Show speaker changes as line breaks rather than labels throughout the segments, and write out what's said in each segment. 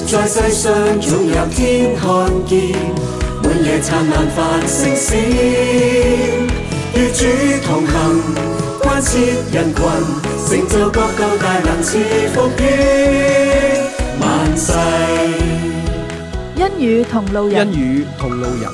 在世上總有天看見，滿夜燦爛繁星閃，與主同行，關切人群，成就國度大能賜福於萬世。
恩語同路人，
恩語同路人，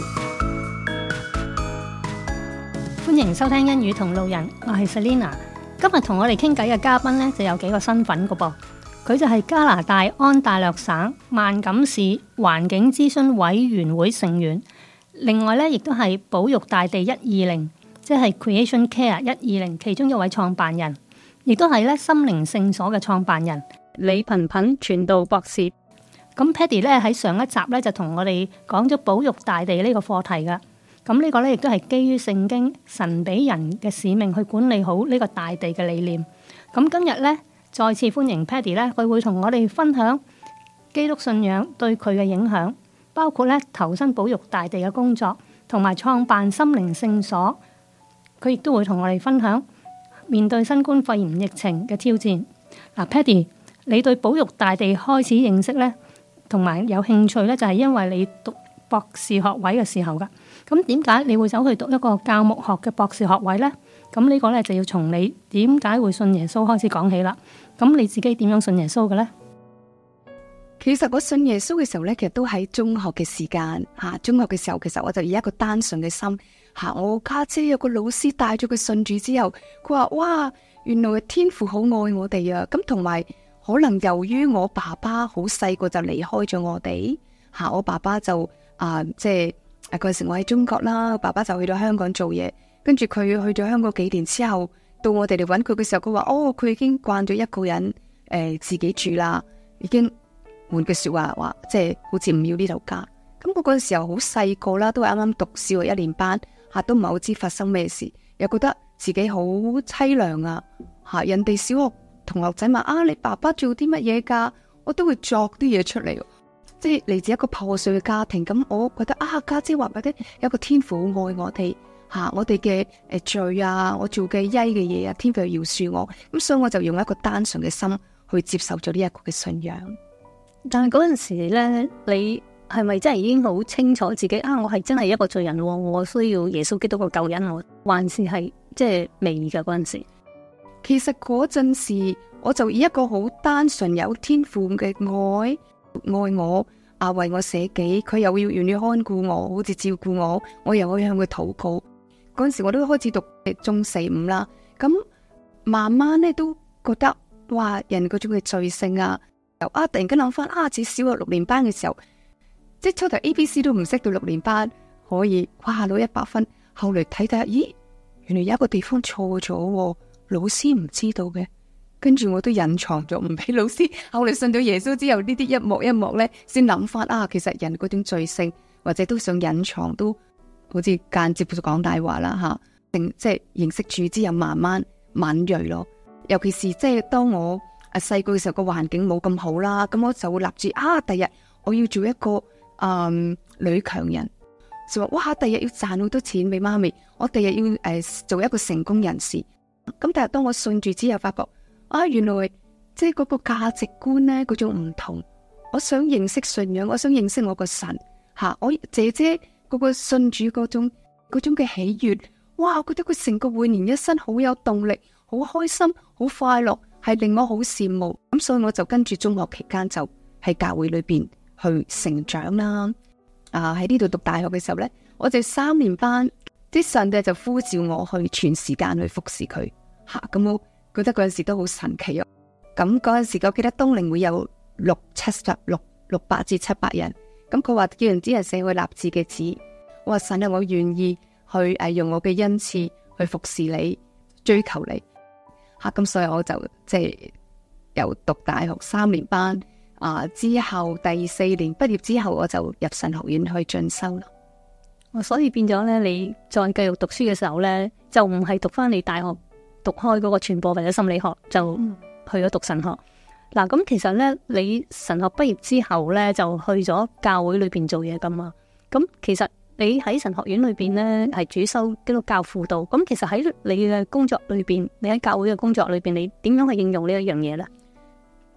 歡迎收聽恩語同路人，我係 Selina。今日同我哋傾偈嘅嘉賓呢，就有幾個身份噶噃。佢就係加拿大安大略省萬錦市環境諮詢委員會成員，另外呢，亦都係保育大地120，即係 Creation Care 120其中一位創辦人，亦都係咧心靈聖所嘅創辦人李頻頻傳道博士。咁 Paddy 咧喺上一集咧就同我哋講咗保育大地呢個課題噶。咁呢個咧亦都係基於聖經神俾人嘅使命去管理好呢個大地嘅理念。咁今日咧再次歡迎 Paddy 咧，佢會同我哋分享基督信仰對佢嘅影響，包括咧投身保育大地嘅工作，同埋創辦心靈聖所。佢亦都會同我哋分享面對新冠肺炎疫情嘅挑戰。嗱，Paddy，你對保育大地開始認識咧，同埋有興趣咧，就係因為你讀博士學位嘅時候噶。咁點解你會走去讀一個教牧學嘅博士學位呢？咁呢個咧就要從你點解會信耶穌開始講起啦。咁你自己點樣信耶穌嘅呢？
其實我信耶穌嘅時候咧，其實都喺中學嘅時間吓。中學嘅時候，其實我就以一個單純嘅心吓。我家姐有個老師帶咗佢信主之後，佢話：哇，原來天父好愛我哋啊！咁同埋可能由於我爸爸好細個就離開咗我哋吓，我爸爸就即係嗰陣時我喺中國啦，爸爸就去到香港做嘢，跟住佢去咗香港幾年之後，到我哋嚟搵佢嘅時候，佢話：哦，佢已經慣咗一個人自己住啦，已經換句說話即係好似唔要呢頭家。咁我嗰陣時候好細個啦，都係啱啱讀小學1年班吓，都唔係好知發生咩事，又覺得自己好淒涼啊吓。人哋小學同學仔問你爸爸做啲乜嘢噶，我都會作啲嘢出嚟。即係嚟自一個破碎嘅家庭，咁我覺得家姐話俾我聽，有個天父好愛我哋吓，我哋嘅罪啊，我做嘅曳嘅嘢啊，天父要饒恕我，咁所以我就用一個單純嘅心去接受咗呢一個嘅信仰。
但係嗰陣時咧，你係咪真係已經好清楚自己我係真係一個罪人，我需要耶穌基督嘅救恩，還是係即係未㗎嗰陣時？
其實嗰陣時我就以一個好單純有天父嘅愛我為我捨己，佢又要願意看顧我，好似照顧我，我又可以向佢禱告。嗰陣時我都開始讀中4、5啦，咁慢慢咧都覺得哇，人嗰種嘅罪性啊，突然間諗翻自己小學6年班嘅時候，即係初頭 ABC 都唔識，到6年班可以攞100分，後來睇睇，咦，原來有一個地方錯咗，老師唔知道嘅。跟住我都隱藏咗，唔俾老師。後來信咗耶穌之後，呢啲一幕一幕咧，先諗翻其實人嗰種罪性，或者都想隱藏，都好似間接講大話啦吓。即係認識主之後，慢慢敏銳咯。尤其是即係當我細個嘅時候，個環境冇咁好啦，咁我就會立志第日我要做一個女強人，就話哇，第日要賺好多錢俾媽咪，我第日要做一個成功人士。咁但係當我信住之後，發覺原來即係嗰個價值觀呢，嗰種唔同。我想認識信仰，我想認識我個神吓。我姐姐嗰個信主嗰種嘅喜悅，哇！我覺得佢成個每年一生好有動力，好開心，好快樂，係令我好羨慕。咁所以我就跟住中學期間就喺教會裏邊去成長啦。喺呢度讀大學嘅時候呢，我就3年班，啲上帝就呼召我去全時間去服侍佢吓。咁我覺得嗰陣時都好神奇啊！咁嗰陣時我記得冬令會有600至700人，咁佢話叫人啲人寫去立志嘅旨。我話神啊，我願意去用我嘅恩賜去服侍你，追求你吓。咁所以我就即係由讀大學3年班之後第4年畢業之後，我就入神學院去進修啦。
所以變咗咧，你再繼續讀書嘅時候咧，就唔係讀翻你大學讀開嗰個傳播或者心理學，就去咗讀神學。嗱，咁其實咧，你神學畢業之後咧，就去咗教會裏邊做嘢噶嘛。咁其實你喺神學院裏邊咧，係主修基督教輔導。咁其實喺你嘅工作裏邊，你喺教會嘅工作裏邊，你點樣去應用呢一樣嘢咧？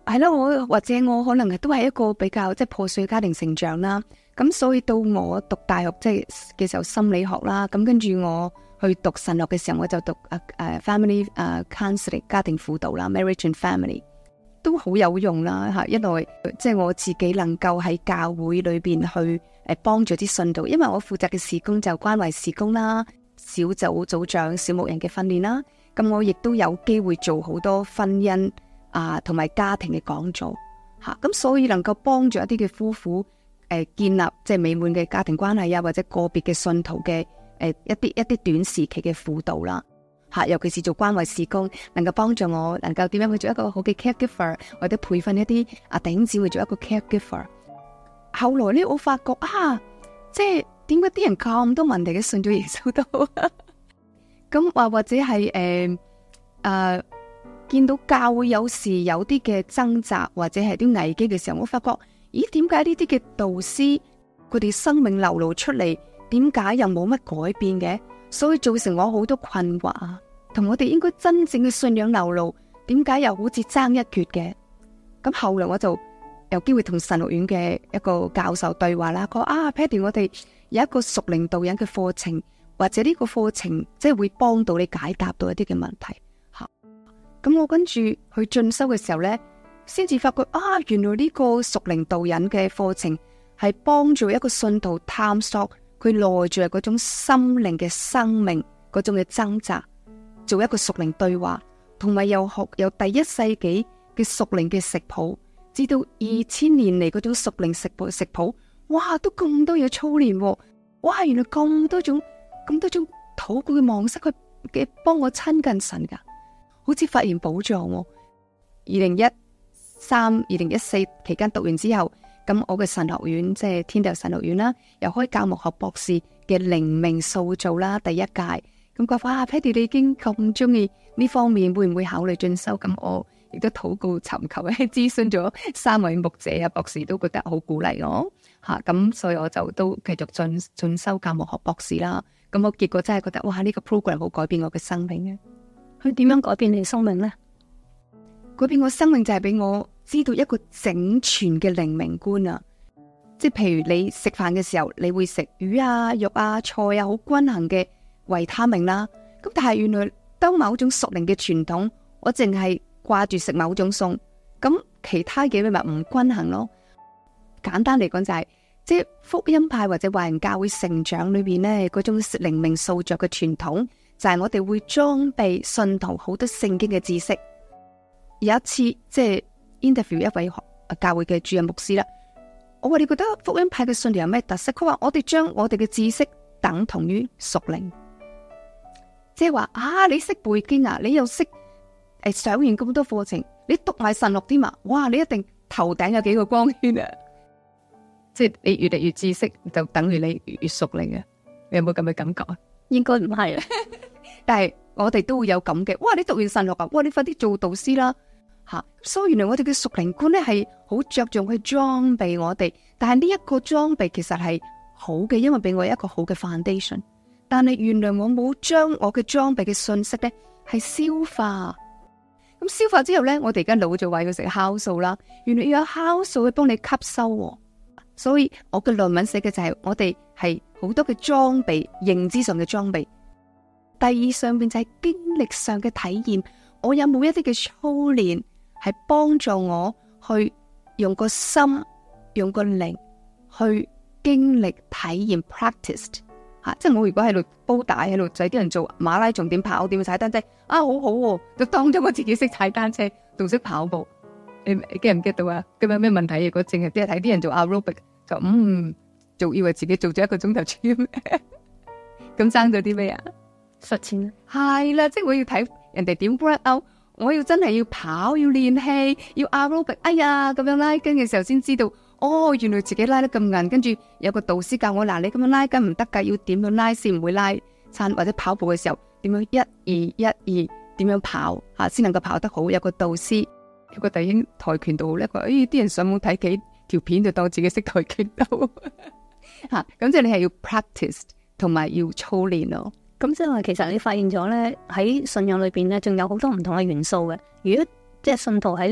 係啦，我或者我可能都係一個比較即係破碎嘅家庭成長啦。咁所以到我讀大學即係嘅時候心理學啦，咁跟住我去讀神學嘅時候，我就讀family counseling 家庭輔導啦 ，marriage and family 都好有用啦嚇。一來即係我自己能夠喺教會裏邊去幫助啲信徒，因為我負責嘅事工就關懷事工啦、小組組長、小牧人嘅訓練啦。咁我亦都有機會做好多婚姻同埋家庭嘅講座嚇。咁所以能夠幫助一啲嘅夫婦建立即係美滿嘅家庭關係啊，或者個別嘅信徒嘅一啲短時期嘅輔導啦嚇，尤其是做關懷事工，能夠幫助我能夠點樣去做一個好嘅 caregiver， 或者培訓一啲弟兄姊妹做一個 caregiver。後來呢，我發覺即係點解啲人咁多問題嘅信咗耶穌都咁或者係見到教會有時有啲嘅掙扎或者係啲危機嘅時候，我發覺咦，點解呢啲嘅導師佢哋生命流露出嚟，點解又冇乜改變嘅？所以造成我好多困惑啊，同我哋應該真正嘅信仰流露，點解又好似爭一缺嘅？咁後來我就有機會同神學院嘅一個教授對話啦，佢話Patty， 我哋有一個屬靈導引嘅課程，或者呢個課程即係會幫到你解答到一啲嘅問題吓。咁我跟住去進修嘅時候呢，先至發覺原來呢個屬靈導引嘅課程係幫助一個信徒探索佢內在嗰種心靈嘅生命嗰種嘅掙扎，做一個屬靈對話，同埋又學由第一世紀嘅屬靈嘅食譜，至到2000年嚟嗰種屬靈食譜，哇，都咁多嘢操練，哇，原來咁多種禱告嘅模式去嘅幫我親近神噶，好似發現寶藏。2013、2014期間讀完之後，咁我嘅神學院即係天道神學院啦，又開教牧學博士嘅靈命塑造啦，第一屆。咁佢話Patty， 你已經咁中意呢方面，會唔會考慮進修？咁我亦都禱告尋求諮詢咗3位牧者博士，都覺得好鼓勵我吓。咁所以我就都繼續進修教牧學博士啦。咁我結果真係覺得哇，呢個 program 好改變我嘅生命嘅。
佢點樣改變你生命呢？
改變我生命就係俾我知道一個整全嘅靈命觀啊！即係譬如你食飯嘅時候，你會食魚啊、肉啊、菜啊，好均衡嘅維他命啦。咁但係原來當某種屬靈嘅傳統，我淨係掛住食某種餸，咁其他嘅咪唔均衡咯。簡單嚟講就係，即係福音派或者華人教會成長裏邊呢，嗰種靈命塑造嘅傳統，就係我哋會裝備信徒好多聖經嘅知識。有一次即係 interview 一位教會嘅主任牧師啦，我話你覺得福音派嘅信徒有咩特色？佢話我哋將我哋嘅知識等同於屬靈，即係話你識背經啊，你又識上完咁多課程，你讀埋神學添啊，哇！你一定頭頂有幾個光圈啊！即係你越嚟越知識，就等於你越屬靈啊！你有冇咁嘅感覺啊？
應該唔係啊，
但係我哋都會有咁嘅，哇！你讀完神學啊，哇！你快啲做導師啦！所以原來我哋嘅屬靈觀咧係好着重去裝備我哋，但係呢一個裝備其實係好嘅，因為俾我一個好嘅 foundation。但係原來我冇將我嘅裝備嘅信息咧係消化，咁消化之後咧，我哋而家老咗話要食酵素啦，原來要有酵素去幫你吸收。所以我嘅論文寫嘅就係我哋係好多嘅裝備，認知上嘅裝備。第二上邊就係經歷上嘅體驗，我有冇一啲嘅操練？係幫助我去用個心、用個靈去經歷、體驗 practiced 即係我如果喺度煲帶喺度仔，啲人做馬拉松點跑、點踩單車好好就當咗我自己識踩單車，仲識跑步。你 get 唔 get 到啊？咁有咩問題？如果淨係啲睇啲人做 aerobic 就做以為自己做咗1個鐘頭 gym， 咁爭咗啲咩啊？
實踐
係啦，即係我要睇人哋點 work out。我要真係要跑，要練氣，要 aerobic， 咁樣拉筋嘅時候先知道，原來自己拉得咁硬。跟住有個導師教我，你咁樣拉筋唔得㗎，要點樣拉先唔會拉撐，或者跑步嘅時候點樣1、2、1、2點樣跑先能夠跑得好。有個導師，有個弟兄跆拳道叻個，啲人上網睇幾條片就當自己識跆拳道咁即係你係要 practice 同埋要操練咯。
咁即係話，其實你發現咗咧，喺信仰裏邊咧，仲有好多唔同嘅元素嘅。如果即係信徒喺呢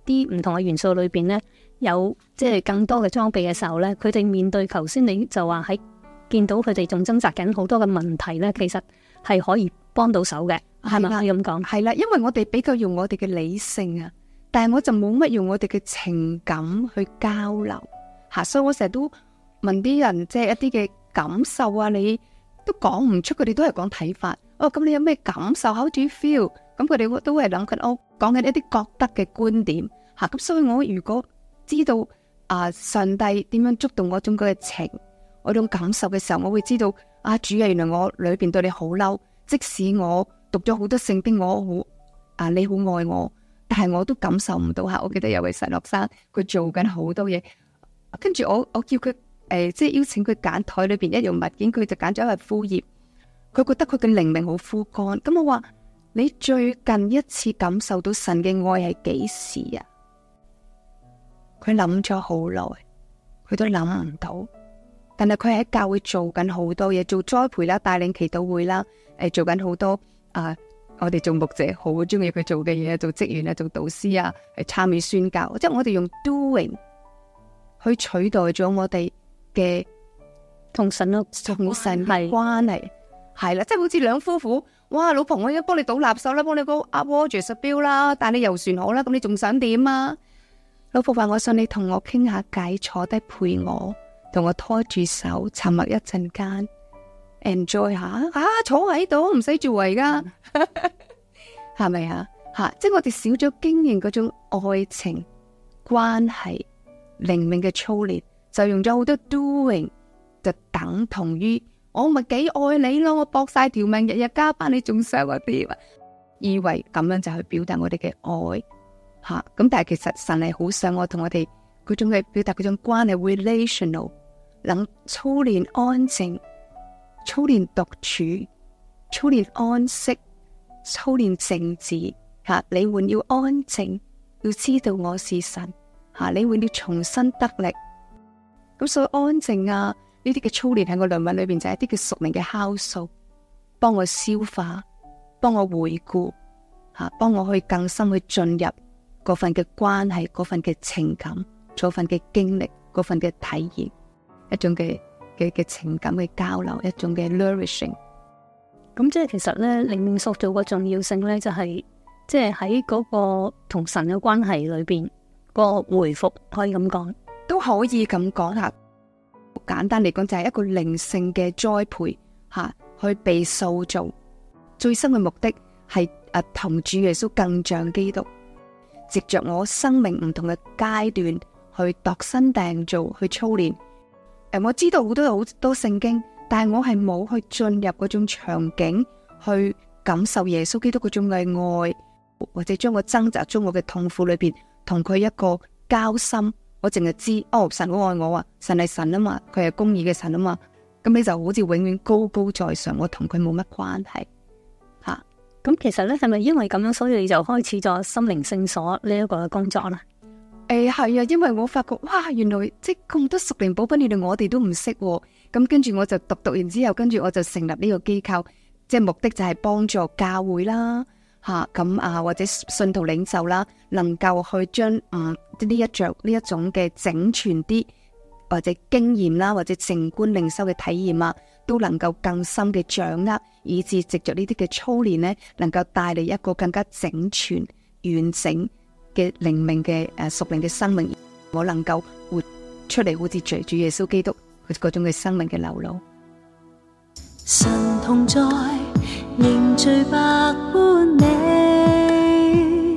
啲唔同嘅元素裏邊咧，有即係更多嘅裝備嘅時候咧，佢哋面對頭先你就話喺見到佢哋仲掙扎緊好多嘅問題咧，其實係可以幫到手嘅，係咪可以咁講？
係啦，因為我哋比較用我哋嘅理性啊，但係我就冇乜用我哋嘅情感去交流吓，所以我成日都問啲人，即係一啲嘅感受啊，你都講唔出，佢哋都係講睇法。哦，咁你有咩感受 ？How do you feel？咁佢哋都係諗緊，我講緊一啲覺得嘅觀點吓。咁所以我如果知道上帝點樣觸動我種嘅情，我種感受嘅時候，我會知道主啊，原來我裏邊對你好嬲，即使我讀咗好多聖經，我好你好愛我，但係我都感受唔到吓。我記得有位神學生，佢做緊好多嘢，跟住我叫佢即係邀請佢揀台裏邊一樣物件，佢就揀咗一塊枯葉。佢覺得佢嘅靈命好枯乾，咁我話你最近一次感受到神嘅愛係幾時啊？佢諗咗好耐，佢都諗唔到。但係佢喺教會做緊好多嘢，做栽培啦，帶領祈禱會啦，做緊好多我哋做牧者好中意佢做嘅嘢，做職員啊，做導師啊，參與宣教，即係我哋用 doing 去取代咗我哋嘅
同神嘅
關係。係啦，即係好似兩夫婦，哇，老婆我而家幫你倒垃圾啦，幫你個water實標啦，但你遊船好啦，咁你仲想點啊？老婆話我想你同我傾下偈，坐低陪我，同我拖住手，沉默一陣間 ，enjoy 下坐喺度唔使做而家，係咪啊？即係我哋少咗經營嗰種愛情關係、靈命嘅操練，就用咗好多 doing， 就等同於。我咪幾愛你咯，我搏晒條命，日日加班，你仲想我點啊？以為咁樣就去表達我哋嘅愛咁但係其實神係好想我同我哋嗰種嘅表達嗰種關係 relational， 能操練安靜，操練獨處，操練安息，操練靜止你換要安靜，要知道我是神你換要重新得力，咁所以安靜呢啲嘅操練喺我靈魂裏邊就係一啲嘅屬靈嘅酵素，幫我消化，幫我回顧，幫我去更深去進入嗰份嘅關係，嗰份嘅情感，嗰份嘅經歷，嗰份嘅體驗，一種嘅情感嘅交流，一種嘅 nourishing。
咁即係其實咧，靈命塑造個重要性咧，就係即係喺嗰個同神嘅關係裏邊個回復，可以咁講，
都可以咁講下。簡單嚟講就係一個靈性嘅栽培去被塑造，最深嘅目的係同主耶穌更像基督，藉着我生命唔同嘅階段去度身訂造，去操練。我知道好多聖經，但係我係冇去進入嗰種場景去感受耶穌基督嗰種嘅愛，或者將我掙扎中我嘅痛苦裏邊同佢一個交心。我淨係知神好愛我神係神啊嘛，佢係公義嘅神啊嘛，咁你就好似永遠高高在上，我同佢冇乜關係
咁其實咧係咪因為咁樣，所以你就開始咗心靈聖所呢一個工作啦？
係啊，因為我發覺哇，原來即係咁多屬靈寶品，原來我哋都唔識，咁跟住我就讀完之後，跟住我就成立呢個機構，即係目的就係幫助教會啦。或者信徒領袖啦，能夠去將呢一種嘅整全啲，或者經驗啦，或者靜觀靈修嘅體驗都能夠更深嘅掌握，以致藉着呢啲嘅操練呢，能夠帶嚟一個更加整全完整嘅靈命嘅屬靈嘅生命，我能夠活出嚟，好似隨主耶穌基督佢嗰種嘅生命嘅流露。
神同在，凝聚百般你，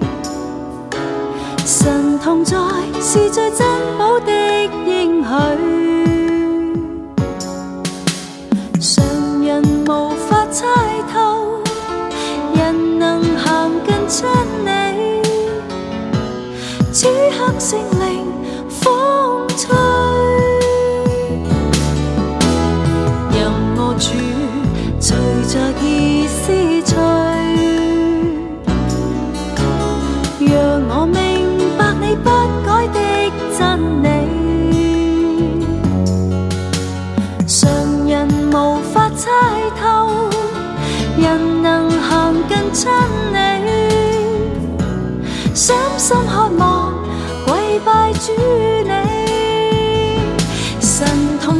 神同在是最珍寶的應許，常人無法猜透，人能行近真理，此刻聖靈風吹，任我主隨着意思吹，讓我明白你不改的真理，常人無法猜透，人能行近真理，深深渴望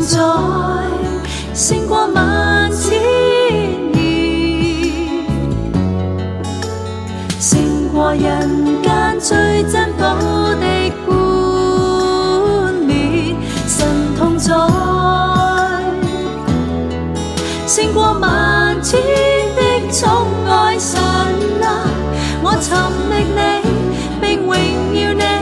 在，勝過萬千年，勝過人間最珍寶的冠冕。神同在，勝過萬千的寵愛。神啊，我尋覓你，並榮耀你。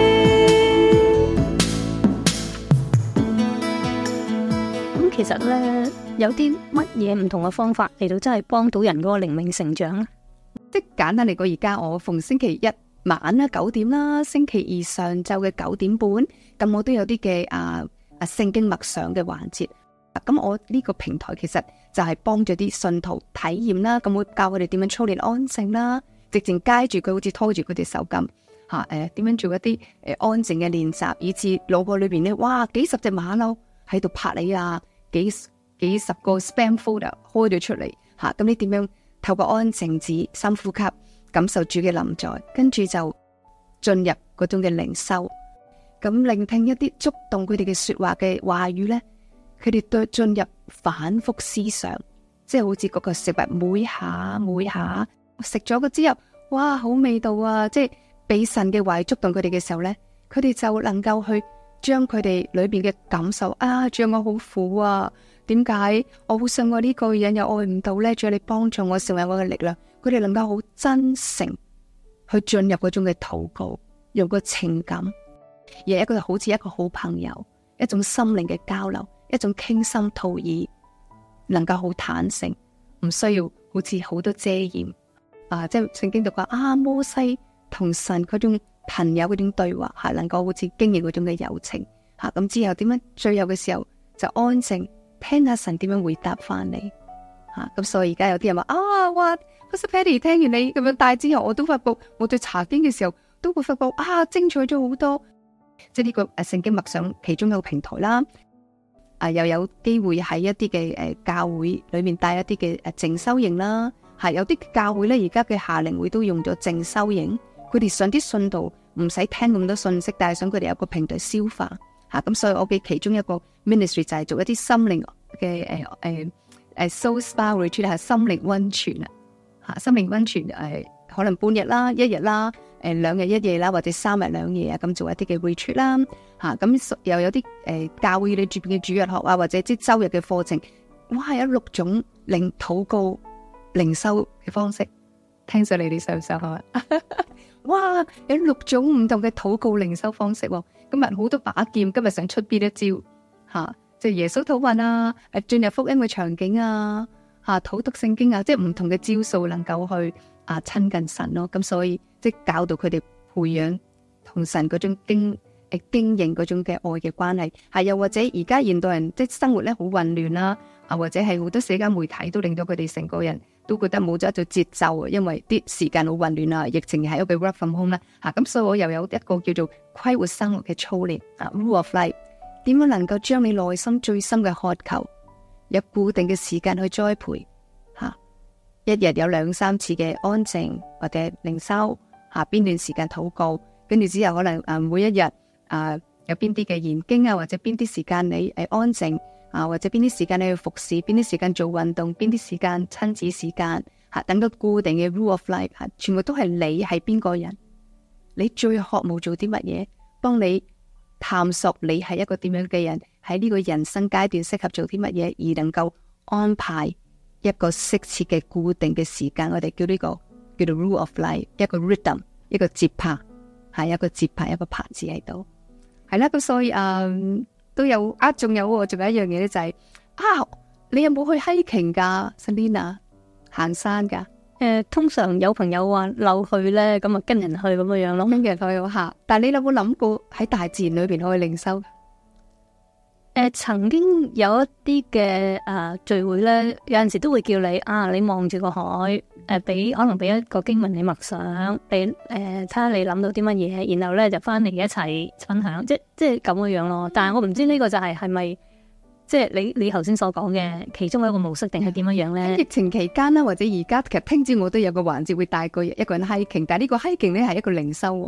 其實咧，有啲乜嘢唔同嘅方法嚟到真係幫到人嗰個靈命成長咧？
即係簡單嚟講，而家我逢星期一晚啦9點啦，星期二上晝嘅9點半，咁我都有啲嘅聖經默想嘅環節。咁我呢個平台其實就係幫助啲信徒體驗啦，咁會教佢哋點樣操練安靜啦，直情街住佢好似拖住佢哋手咁點樣做一啲安靜嘅練習，以至腦部裏邊呢，哇幾十隻馬騮喺度拍你啊！幾十個 spam folder 開咗出嚟咁你點樣透過安靜止深呼吸，感受主嘅臨在，跟住就進入嗰種嘅靈修，咁聆聽一啲觸動佢哋嘅說話嘅話語呢，佢哋對進入反覆思想，即係好似嗰個食物每下食咗個之後，哇好味道啊！即係俾神嘅話觸動佢哋嘅時候呢，佢哋就能夠去將佢哋裏邊嘅感受主我好苦啊，點解我好想愛呢個人又愛唔到呢？主你幫助我成為我嘅力量，佢哋能夠好真誠去進入嗰種嘅禱告，用個情感，而一個好似一個好朋友，一種心靈嘅交流，一種傾心吐意，能夠好坦誠，唔需要好似好多遮掩即係聖經讀話摩西同神嗰種朋友嗰種對話能夠好似經營嗰種嘅友情咁之後點樣最後嘅時候就安靜聽下神點樣回答翻你咁所以而家有啲人話哇 Pastor Patty 聽完你咁樣帶之後，我都發覺我對查經嘅時候都會發覺精彩咗好多，即係呢個聖經默想其中一個平台啦又有機會喺一啲嘅教會裏面帶一啲嘅靜修營啦有啲教會咧而家嘅夏令會都用咗靜修營。佢哋想啲信徒唔使聽咁多信息，但係想佢哋有個平台消化咁所以我嘅其中一個 ministry 就係做一啲心靈嘅soul spa retreat 係心靈溫泉心靈溫泉可能半日啦、一日啦、2日1夜啦，或者3日2夜咁做一啲嘅 retreat 啦咁又有啲教會你住邊嘅主日學或者即係周日嘅課程，哇有6種禱告靈修嘅方式，聽上嚟你想唔想啊？哇！有6種唔同嘅禱告靈修方式喎，今日好多把劍，今日想出邊一招即係耶穌禱文進入福音嘅場景禱讀聖經即係唔同嘅招數，能夠去親近神咯。咁所以即係教導佢哋培養同神嗰種經營嗰種嘅愛嘅關係又或者而家現代人即係生活咧好混亂啦或者係好多社交媒體都令到佢哋成個人都覺得冇咗一種節奏因為啲時間好混亂疫情係一個 work from home 啦咁所以我又有一個叫做規活生活嘅操練rule of life， 點樣能夠將你內心最深嘅渴求有固定嘅時間去栽培一日有2-3次嘅安靜或者靈修邊段時間禱告，跟住之後可能每一日有邊啲嘅研經或者邊啲時間你安靜或者邊啲時間你去服侍，邊啲時間做運動，邊啲時間親子時間等到固定嘅 rule of life 全部都係你係邊個人，你最渴慕做啲乜嘢，幫你探索你係一個點樣嘅人，喺呢個人生階段適合做啲乜嘢，而能夠安排一個適切嘅固定嘅時間，我哋叫呢個叫做 rule of life， 一個 rhythm， 一個節拍一個節拍，一個拍子喺度係啦。咁所以都有仲有一樣嘢咧就係你有冇去 hiking 噶 Selina 行山噶
通常有朋友話溜去咧，咁跟人去咁樣樣咯，
跟人去但係你有冇諗過喺大自然裏邊可以靈修？
曾經有一啲嘅聚會咧，有陣時都會叫你你望住個海，可能俾一個經文你默想，俾睇下你諗到啲乜嘢，然後咧就翻嚟一齊分享，即係咁嘅樣咯。但係我唔知呢個就係咪即係你頭先所講嘅其中一個模式，定係點樣樣咧？
疫情期間啦，或者而家其實聽朝我都有個環節會帶一個人 hiking， 但係呢個 hiking 咧係一個靈修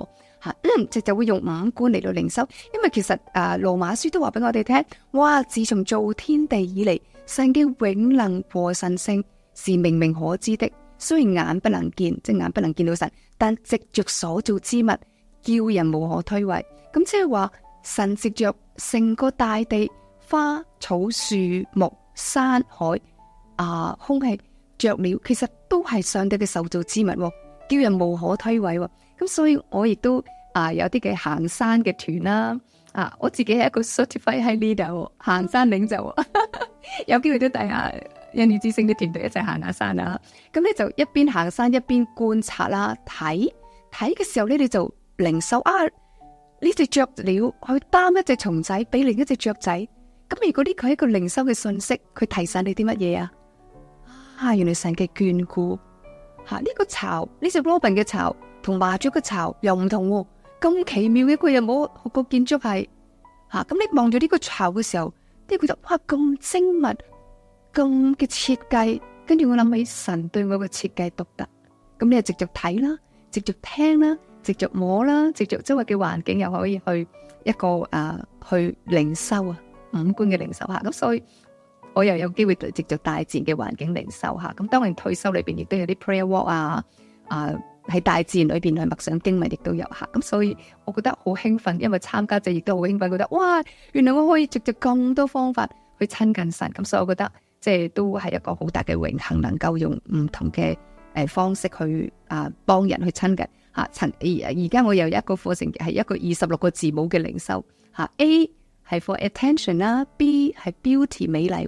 就會用五官嚟到靈修，因為其實羅馬書都話俾我哋聽，哇！自從造天地以嚟，神嘅永能和神性是明明可知的，雖然眼不能見，即係眼不能見到神，但藉着所造之物，叫人無可推諉。咁即係話神藉着成個大地、花草樹木、山海空氣、雀鳥，其實都係上帝嘅受造之物，叫人無可推諉。咁所以我亦都有啲嘅行山嘅團啦，我自己係一個 certified 喺呢度行山領袖，有機會都帶下恩語之聲啲團隊一齊行下山啊。咁咧就一邊行山一邊觀察啦，睇嘅時候咧你就靈修呢隻雀鳥去擔一隻蟲仔俾另一隻雀仔，咁如果呢佢係一個靈修嘅信息，佢提醒你啲乜嘢啊？原來神嘅眷顧呢個巢，呢隻 robin 嘅巢同麻雀嘅巢又唔同喎，咁奇妙嘅，佢又冇個建築係咁你望住呢個巢嘅時候，你覺得哇咁精密咁嘅設計，跟住我諗起神對我嘅設計獨特，咁你就直接睇啦，直接聽啦，直接摸啦，直接周圍嘅環境又可以去一個去靈修五官嘅靈修咁所以我又有機會直接大自然嘅環境靈修咁當然退休裏邊亦都有啲 prayer walk 喺大自然裏邊去默想經文亦都有咁所以我覺得好興奮，因為參加者亦都好興奮，覺得哇原來我可以藉着咁多方法去親近神，咁所以我覺得即係都係一個好大嘅榮幸，能夠用唔同嘅方式去幫人去親近而家我有一個課程係一個26個字母嘅靈修A 係 for attention 啦，B 係 beauty 美麗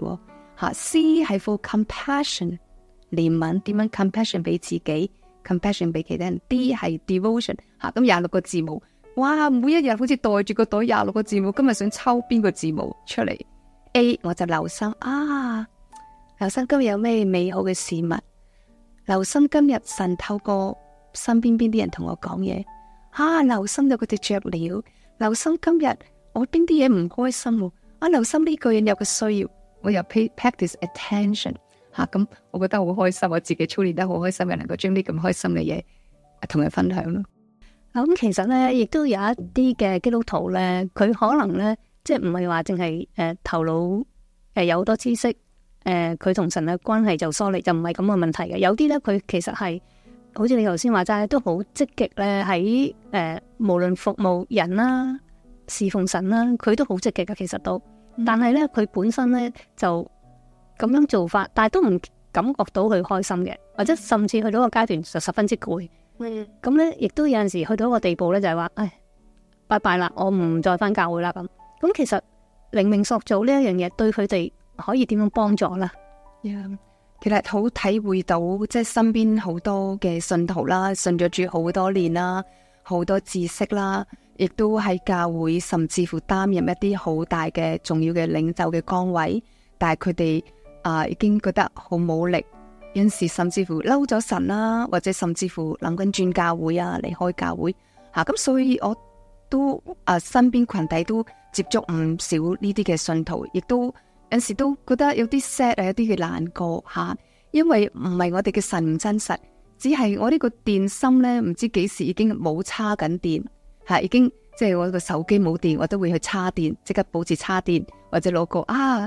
C 係 for compassion 憐憫，點樣 compassion 俾自己 compassion 俾其他人 D 係 devotion 咁26個字母，哇每一日好似袋住個袋26個字母，今日想抽邊個字母出嚟 A 我就留心留心今日有咩美好嘅事物，留心今日神透過身邊邊啲人同我講嘢留心有嗰隻雀鳥，留心今日我邊啲嘢唔開心留心呢個人有個需要，我又 practice attention咁我覺得好開心，我自己操練得好開心，又能夠將啲咁開心嘅嘢同人分享咯。
咁其實咧，亦都有一啲嘅基督徒咧，佢可能咧，即係唔係話淨係頭腦有好多知識，佢同神嘅關係就疏離，就唔係咁嘅問題嘅。有啲咧，佢其實係好似你頭先話齋，都好積極咧喺無論服務人啦、侍奉神啦，佢都好積極嘅。其實都，但係咧佢本身咧就咁樣做法，但係都唔感覺到佢開心嘅，或者甚至去到個階段就十分之攰。咁咧，亦都有陣時去到一個地步咧，就係話，拜拜啦，我唔再返教會啦。咁其實靈命塑造呢一樣嘢，對佢哋可以點樣幫助啦？
其實好體會到，即係身邊好多嘅信徒啦，信咗主好多年啦，好多知識啦，亦都喺教會甚至乎擔任一啲好大嘅重要嘅領袖嘅崗位，但係佢哋已經覺得好冇力。有陣時甚至乎嬲咗神啦，或者甚至乎諗緊轉教會離開教會咁所以我都身邊群體都接觸唔少呢啲嘅信徒，亦都有陣時都覺得有啲 sad 有啲嘅難過因為唔係我哋嘅神唔真實，只係我呢個電芯咧唔知幾時已經冇叉緊電已經即係我個手機冇電，我都會去叉電，即刻保持叉電，或者攞個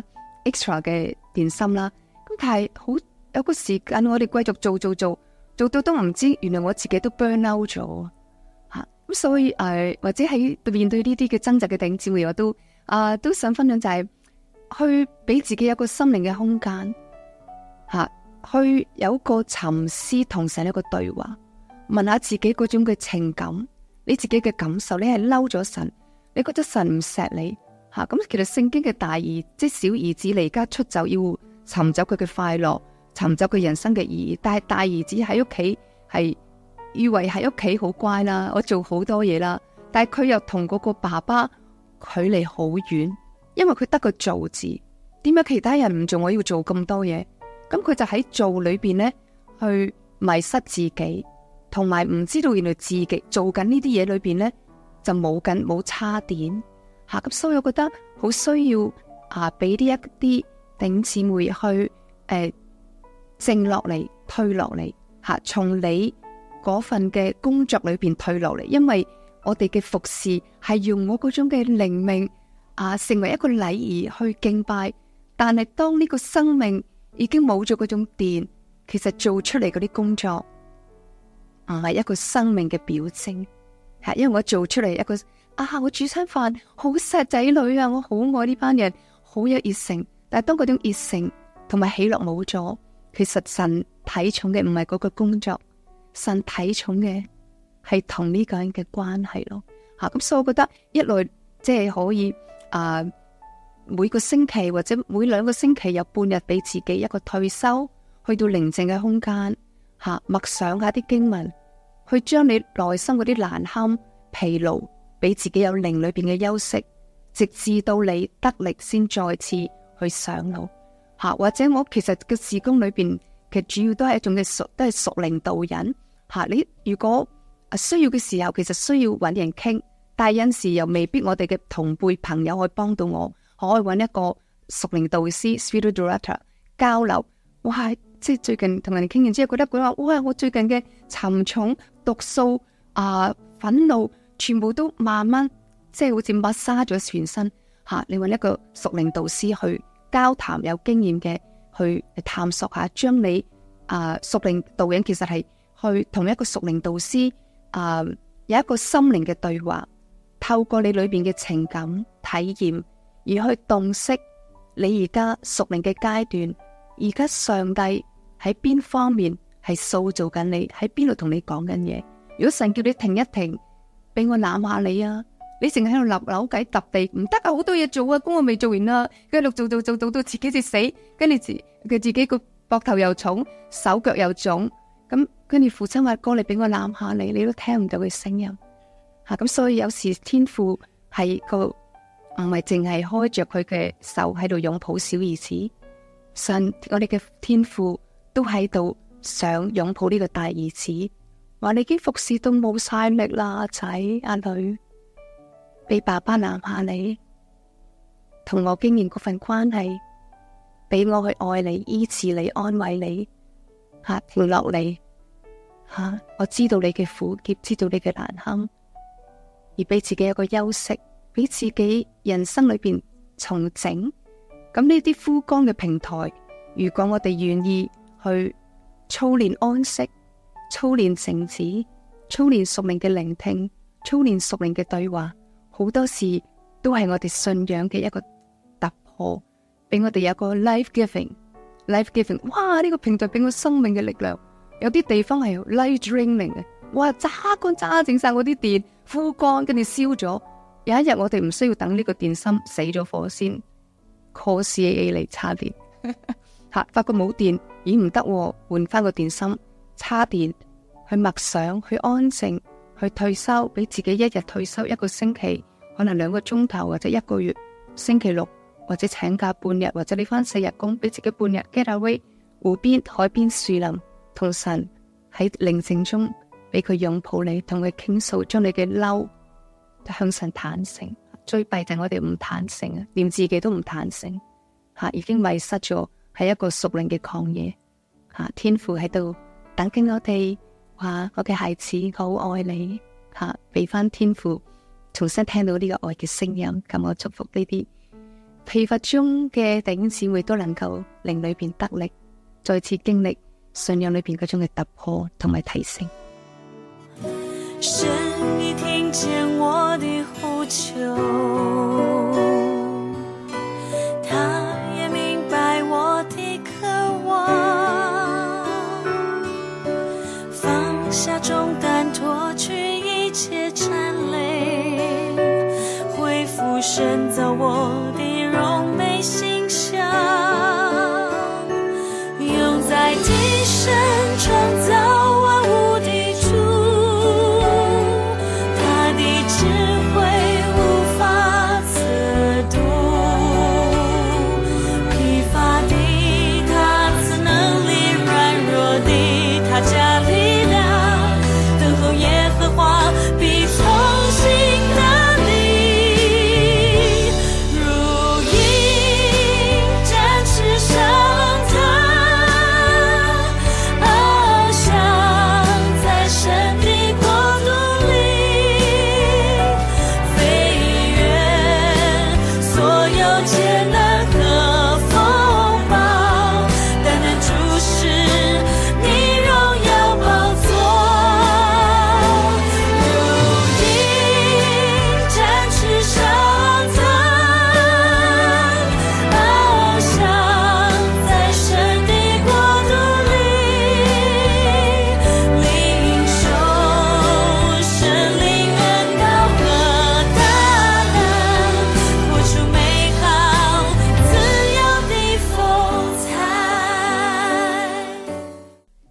extra 嘅電芯啦。咁但係好有個時間，我哋繼續做到都唔知，原來我自己都 burn out 咗咁所以或者喺面對呢啲嘅掙扎嘅頂姊妹，我都想分享就係去俾自己有個心靈嘅空間去有個沉思同神一個對話，問下自己嗰種嘅情感，你自己嘅感受，你係嬲咗神，你覺得神唔錫你咁其實聖經嘅大兒即係小兒子離家出走，要尋找佢嘅快樂，尋找佢人生嘅意義，但係大兒子喺屋企係以為喺屋企好乖啦，我做好多嘢啦，但係佢又同嗰個爸爸距離好遠，因為佢得個做字，點解其他人唔做，我要做咁多嘢？咁佢就喺做裏邊呢，去迷失自己，同埋唔知道原來自己做緊呢啲嘢裏邊呢，就冇叉電咁所以我覺得好需要俾呢一啲弟姊妹去靜落嚟，退落嚟從你嗰份嘅工作裏邊退落嚟，因為我哋嘅服侍係用我嗰種嘅靈命成為一個禮儀去敬拜，但係當呢個生命已經冇咗嗰種電，其實做出嚟嗰啲工作唔係一個生命嘅表徵，係因為我做出嚟一個我煮餐飯好錫仔女啊，我好愛呢班人，好有熱誠，但係當嗰種熱誠同埋喜樂冇咗，其實神睇重嘅唔係嗰個工作，神睇重嘅係同呢個人嘅關係咯。咁所以我覺得一來即係可以每個星期或者每2個星期有半日俾自己一個退休，去到寧靜嘅空間默想下啲經文，去將你內心嗰啲難堪疲勞俾自己有靈裏邊嘅休息，直至到你得力先再次去上路。或者我其實嘅事工裏邊其實主要都係一種嘅都係屬靈導引。你如果需要嘅時候，其實需要揾人傾，但係有時又未必我哋嘅同輩朋友可以幫到我，可以揾一個屬靈導師 spiritual director 交流。哇！即係最近同人哋傾完之後，覺得佢話哇，我最近嘅沉重、毒素憤怒，全部都慢慢即係好似抹沙咗全身。你揾一個屬靈導師去交談，有經驗嘅去探索下，將你屬靈導引其實係去同一個屬靈導師有一個心靈嘅對話，透過你裏邊嘅情感體驗而去洞悉你而家屬靈嘅階段，而家上帝喺邊方面係塑造緊你，喺邊度同你講緊嘢。如果神叫你停一停，俾我攬下你啊，你淨係喺度立扭計揼地，唔得啊，好多嘢做啊，工我未做完啊，跟住做到自己就死，跟住佢自己個膊頭又重，手腳又腫，咁跟住父親話哥，你俾我攬下你，你都聽唔到佢聲音。咁所以有時天父係個唔係淨係開着佢嘅手喺度擁抱小兒子，神我哋嘅天父都喺度想擁抱呢個大兒子，話你已經服侍到冇晒力啦，阿仔阿女，俾爸爸攬下你，同我經驗嗰份關係，俾我去愛你、醫治你、安慰你，停落嚟，我知道你嘅苦澀，知道你嘅難堪，而俾自己一個休息，俾自己人生裏邊重整。咁呢啲枯乾嘅平台，如果我哋願意去操練安息、操練靜止、操練屬靈嘅聆聽、操練屬靈嘅對話，好多事都係我哋信仰嘅一個突破，俾我哋有個 life giving。哇！呢個平台俾我生命嘅力量。有啲地方係 life draining 嘅，哇！揸乾整晒我啲電枯乾，跟住燒咗。有一日我哋唔需要等呢個電芯死咗火先 call CAA 嚟插電。發覺冇電已經唔得，換翻個電芯插電，去默想，去安靜，去退休，俾自己一日退休1個星期，可能2個鐘頭或者1個月，星期6或者請假半日，或者你翻4日工，俾自己半日 get away， 湖邊、海邊、樹林，同神喺寧靜中俾佢擁抱你，同佢傾訴，將你嘅嬲向神坦誠。最弊就係我哋唔坦誠，連自己都唔坦誠，已經迷失咗。係一個屬靈嘅曠野，天父喺度等緊我哋，話我嘅孩子好愛你，俾翻天父重新聽到呢個愛嘅聲音。咁我祝福呢啲疲乏中嘅弟兄姊妹都能夠靈裏邊得力，再次經歷信仰裏邊嗰種嘅突破同埋提升。
神已聽見我的呼求，下重擔，脫去一切纏累，恢復神造我的榮美形象，用在地上創造萬物的主，他的智慧無法測度，疲乏的他賜能力，軟弱的他加力，必重新得力，如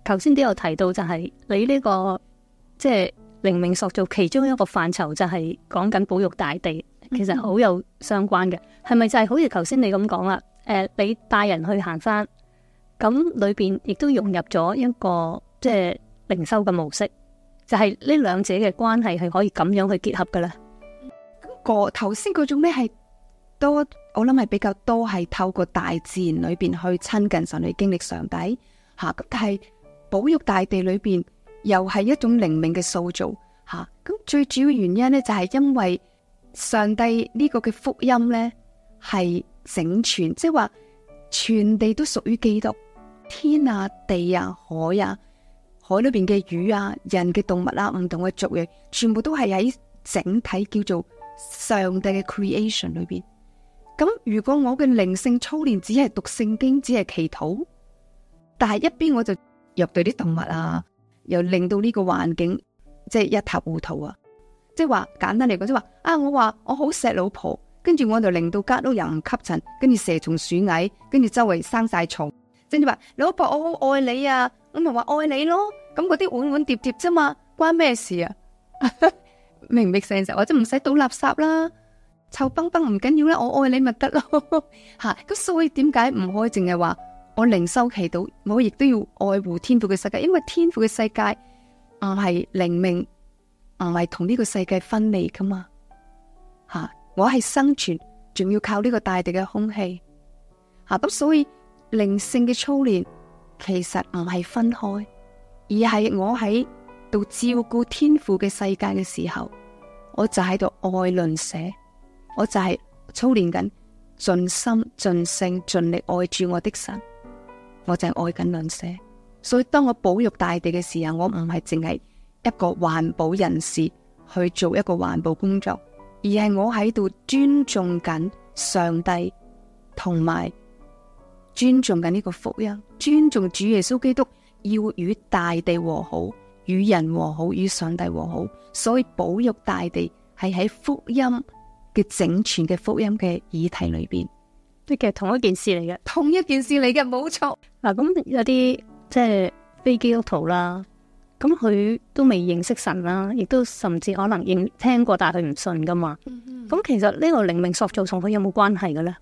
頭先都有提到，就係你呢個即係靈命塑造其中一個範疇，就係講緊保育大地，其實好有相關嘅。係咪就係好似頭先你咁講啦？你帶人去行山，咁裏邊亦都融入咗一個即係靈修嘅模式，就係呢兩者嘅關係係可以咁樣去結合嘅咧。
個頭先嗰種咧係多，我諗係比較多係透過大自然裏邊去親近神，去經歷上帝吓。咁但係保育大地裏邊又係一種靈命嘅塑造吓。咁最主要原因咧就係因為上帝呢個嘅福音咧係整全，即係話全地都屬於基督，天啊、地啊、海啊、海裏邊嘅魚啊、人嘅動物啊、唔同嘅族裔，全部都係喺整體叫做上帝嘅 creation 裏邊。咁如果我嘅靈性操練只係讀聖經，只係祈禱，但係一邊我就虐待啲動物啊，又令到呢個環境即係一塌糊塗啊！即係話簡單嚟講，即係話我話我好錫老婆，跟住我就令到間屋又唔吸塵，跟住蛇蟲鼠蟻，跟住周圍生晒蟲，跟住話老婆我好愛你啊，我咪話愛你咯。咁嗰啲碗碗碟碟啫嘛，關咩事啊？明唔明sense？或者唔使倒垃圾啦，臭崩崩唔緊要啦，我愛你咪得咯。吓，咁所以點解唔可以淨係話我靈修祈禱，我亦都要愛護天父嘅世界，因為天父嘅世界唔係靈命，唔係同呢個世界分離噶嘛。吓，我係生存，仲要靠呢個大地嘅空氣。吓，咁所以靈性嘅操練其實唔係分開，而係我喺度照顧天父嘅世界嘅時候，我就喺度愛鄰舍，我就係操練緊盡心盡性盡力愛住我的神，我就係愛緊鄰舍。所以當我保育大地嘅時候，我唔係淨係一個環保人士去做一個環保工作，而係我喺度尊重緊上帝，同埋尊重緊呢個福音，尊重主耶穌基督要與大地和好，與人和好，與上帝和好。所以保育大地係喺福音嘅整全嘅福音嘅議題裏邊，
即係同一件事嚟嘅，
同一件事嚟嘅，冇錯。
嗱，咁有啲即係非基督徒啦，咁佢都未認識神啦，亦都甚至可能聽過，但係佢唔信噶嘛。咁其實呢個靈命塑造同佢有冇關係嘅咧？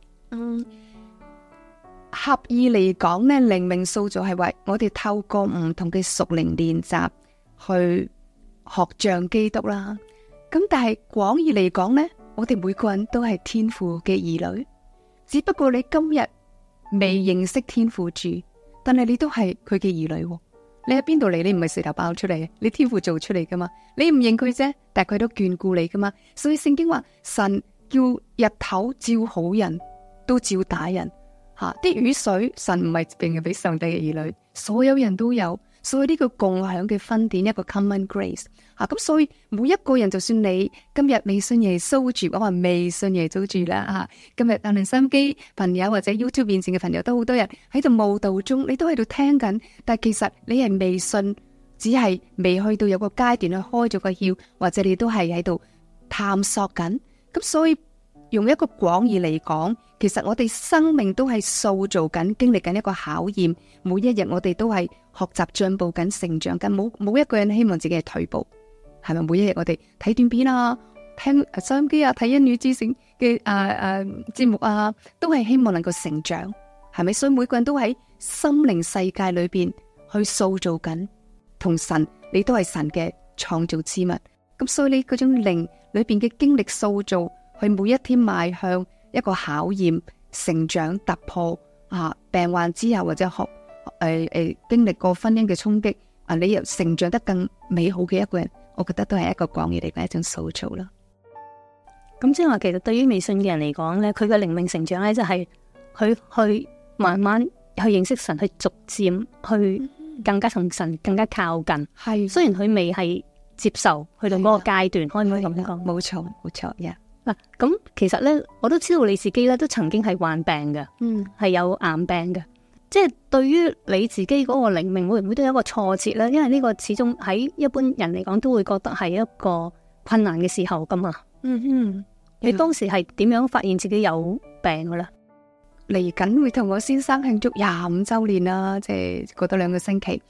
合意嚟講呢，靈命塑造係話我哋透過唔同嘅屬靈練習去學像基督啦。咁但係廣義嚟講呢，我哋每個人都係天父嘅兒女，只不過你今日未認識天父住，但係你都係佢嘅兒女。你喺邊度嚟？你唔係石頭爆出嚟，你天父做出嚟噶嘛？你唔認佢啫，但係佢都眷顧你噶嘛。所以聖經話神叫日頭照好人都照打人。啲雨水神唔係淨係俾上帝嘅兒女，所有人都有，所以呢個共享嘅分點，一個 common grace。咁所以每一個人，就算你今日未信耶穌住，我話未信耶穌住啦，今日但係收音機朋友或者 YouTube 面前嘅朋友都好多人喺度慕道中，你都喺度聽緊，但係其實你係未信，只係未去到有個階段去開咗個竅，或者你都係喺度探索緊。咁所以用一個廣義嚟講，其實我哋生命都係塑造緊，經歷緊一個考驗。每一日我哋都係學習進步緊、成長緊，冇一個人希望自己係退步，係咪？每一日我哋睇短片啊、聽收音機啊、睇恩語之聲嘅節目啊，都係希望能夠成長，係咪？所以每個人都喺心靈世界裏邊去塑造緊，同神，你都係神嘅創造之物。咁所以你嗰種靈裏邊嘅經歷塑造，去每一天邁向一個考驗、成長、突破病患之後，或者經歷過婚姻嘅衝擊你又成長得更美好嘅一個人，我覺得都係一個廣義嚟嘅一種塑造啦。
咁即係話，其實對於未信嘅人嚟講咧，佢嘅靈命成長咧，就係佢去慢慢去認識神，去逐漸去更加同神更加靠近。係，雖然佢未係接受去到嗰個階段，可唔可以咁講？冇錯，冇錯呀。嗱，咁其實咧，我都知道你自己咧都曾經係患病嘅，係有癌病嘅。即係對於你自己嗰個靈命，會唔會都有一個挫折咧？因為呢個始終喺一般人嚟講，都會覺得係一個困難嘅時候噶嘛。你當時係點樣發現自己有病嘅咧？嚟緊會同我先生慶祝25週年啦，即係過多2個星期。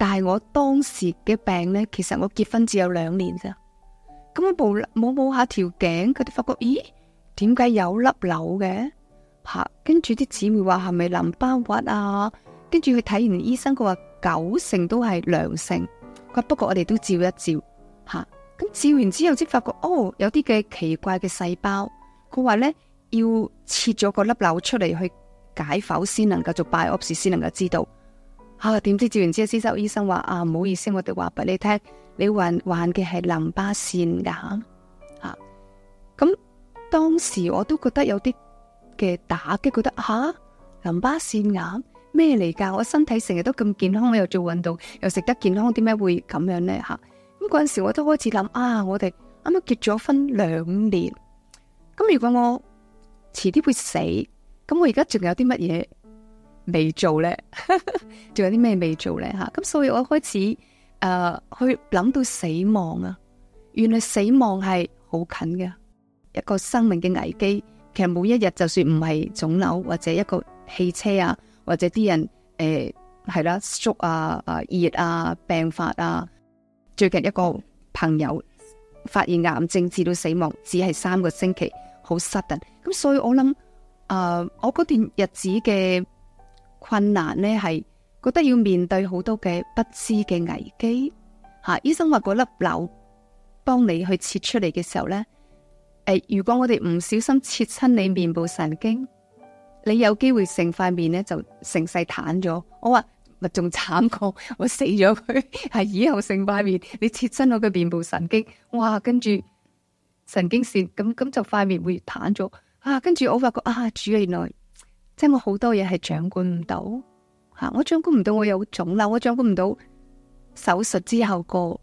但係我當時嘅病呢，其實我結婚只有2年咋。咁我摸下條頸，佢哋發覺，咦，點解有粒瘤嘅？跟住啲姊妹話係咪淋巴核啊？跟住佢睇完醫生，佢話90%都係良性。佢話不過我哋都照一照，咁照完之後即發覺，有啲嘅奇怪嘅細胞。佢話呢，要切咗個粒瘤出嚟去解剖先能夠做 biopsy 先能夠知道。點知照完之後，醫生話唔好意思，我哋話俾你聽，你患嘅係淋巴腺癌。咁當時我都覺得有啲嘅打擊，覺得淋巴腺癌咩嚟㗎？我身體成日都咁健康，我又做運動，又食得健康，點解會咁樣呢？咁嗰陣時我都開始諗，我哋啱啱結咗婚2年，咁如果我遲啲會死，咁我而家仲有啲乜嘢未做呢？仲有啲咩未做呢？咁所以我開始去諗到死亡啊！原來死亡係好近嘅一個生命嘅危機。其實每一日就算唔係腫瘤或者一個汽車啊，或者啲人係啦 stroke 啊、熱啊、病發啊，最近一個朋友發現癌症至到死亡只係3個星期，好 sudden。咁所以我諗我嗰段日子嘅困難呢，係覺得要面對好多嘅不知嘅危機。醫生話嗰粒瘤當你去切出嚟嘅時候呢，如果我哋唔小心切親你面部神經，你有機會成塊面呢就成世癱咗。我話咪仲慘過我死咗佢，係以後成塊面你切親我嘅面部神經，哇！跟住神經線咁就塊面會癱咗。跟住我發覺主要原來即係我好多嘢係掌管唔到。我掌管唔到我有腫瘤，我掌管唔到手術之後個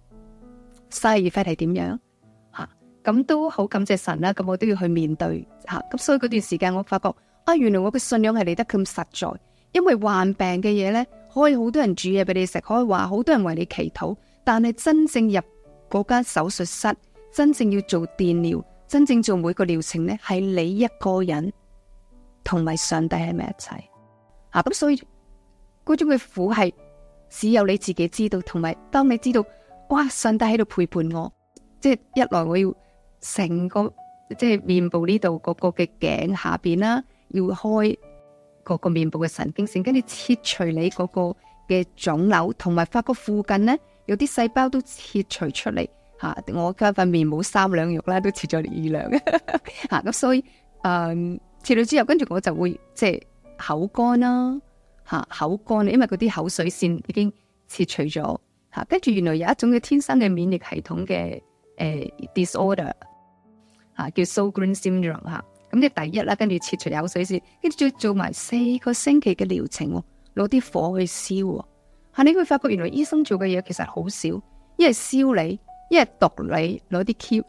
side effect 係點樣。咁都好感謝神啦，咁我都要去面對。咁所以嗰段時間我發覺原來我嘅信仰係嚟得咁實在。因為患病嘅嘢呢，可以好多人煮嘢俾你食，可以話好多人為你祈禱，但係真正入嗰間手術室，真正要做電療，真正做每個療程呢，係你一個人同埋上帝喺埋一齊。咁所以嗰種嘅苦係只有你自己知道，同埋當你知道上帝喺度陪伴我，即係一來我要成個即係面部呢度嗰個嘅頸下邊啦，要開嗰個面部嘅神經線，跟住切除你嗰個嘅腫瘤，同埋發覺附近呢有啲細胞都切除出嚟。我家塊面冇3兩肉啦，都切咗2兩。咁所以切咗之後，跟住我就會即係口乾啦，口乾，因為嗰啲口水腺已經切除咗。跟住原來有一種嘅天生嘅免疫系統嘅disorder，叫 Sjogren syndrome。咁即係第一啦，跟住切除口水腺，跟住再做埋4個星期嘅療程，攞啲火去燒。你會發覺原來醫生做嘅嘢其實好少，一係燒你，一係毒你，攞啲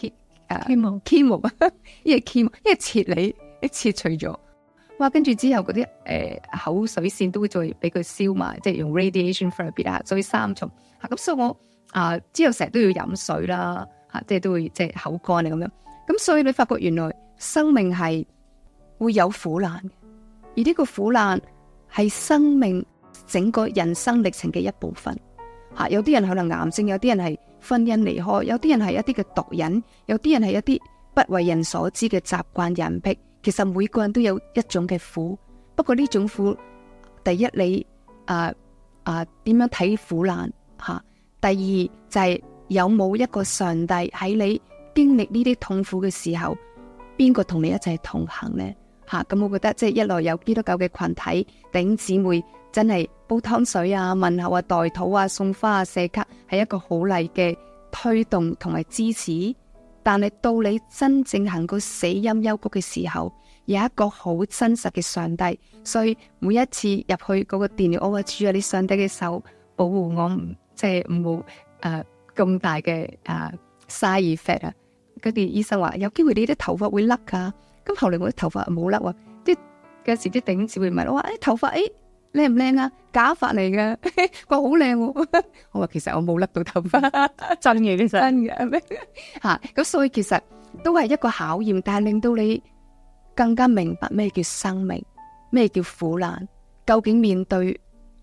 chemo，一係 chemo，一係切你切除咗。跟住之後嗰啲口水腺都會再俾佢燒埋，即係用 radiation therapy 啦，所以3重。咁所以我之後成日都要飲水啦，即係都會即係口乾啊咁樣。咁所以你發覺原來生命係會有苦難嘅，而呢個苦難係生命整個人生歷程嘅一部分。有啲人可能癌症，有啲人係婚姻離開，有啲人係一啲嘅毒癮，有啲人係一啲不為人所知嘅習慣人癖。其實每個人都有一種嘅苦，不過呢種苦，第一你點樣睇苦難，第二就係有冇一個上帝喺你經歷呢啲痛苦嘅時候，邊個同你一齊同行呢？咁我覺得即係一來有基督教嘅群體弟兄姊妹真係煲湯水啊、問候啊、代禱啊、送花啊、寫卡，係一個好麗嘅推動同埋支持。但係到你真正行過死蔭幽谷嘅時候，有一個好真實嘅上帝，所以每一次入去嗰個電療，我話主啊，你上帝嘅手保護我，即係唔好咁大嘅side effect 啊。跟住醫生話有機會你啲頭髮會甩噶，咁後嚟我啲頭髮冇甩喎，啲有時啲頂子會問我話頭髮靚唔靚啊？假髮嚟嘅，佢話好靚。我話其實我冇甩到頭髮，真嘅，其實真嘅。咁所以其實都係一個考驗，但係令到你更加明白咩叫生命，咩叫苦難。究竟面對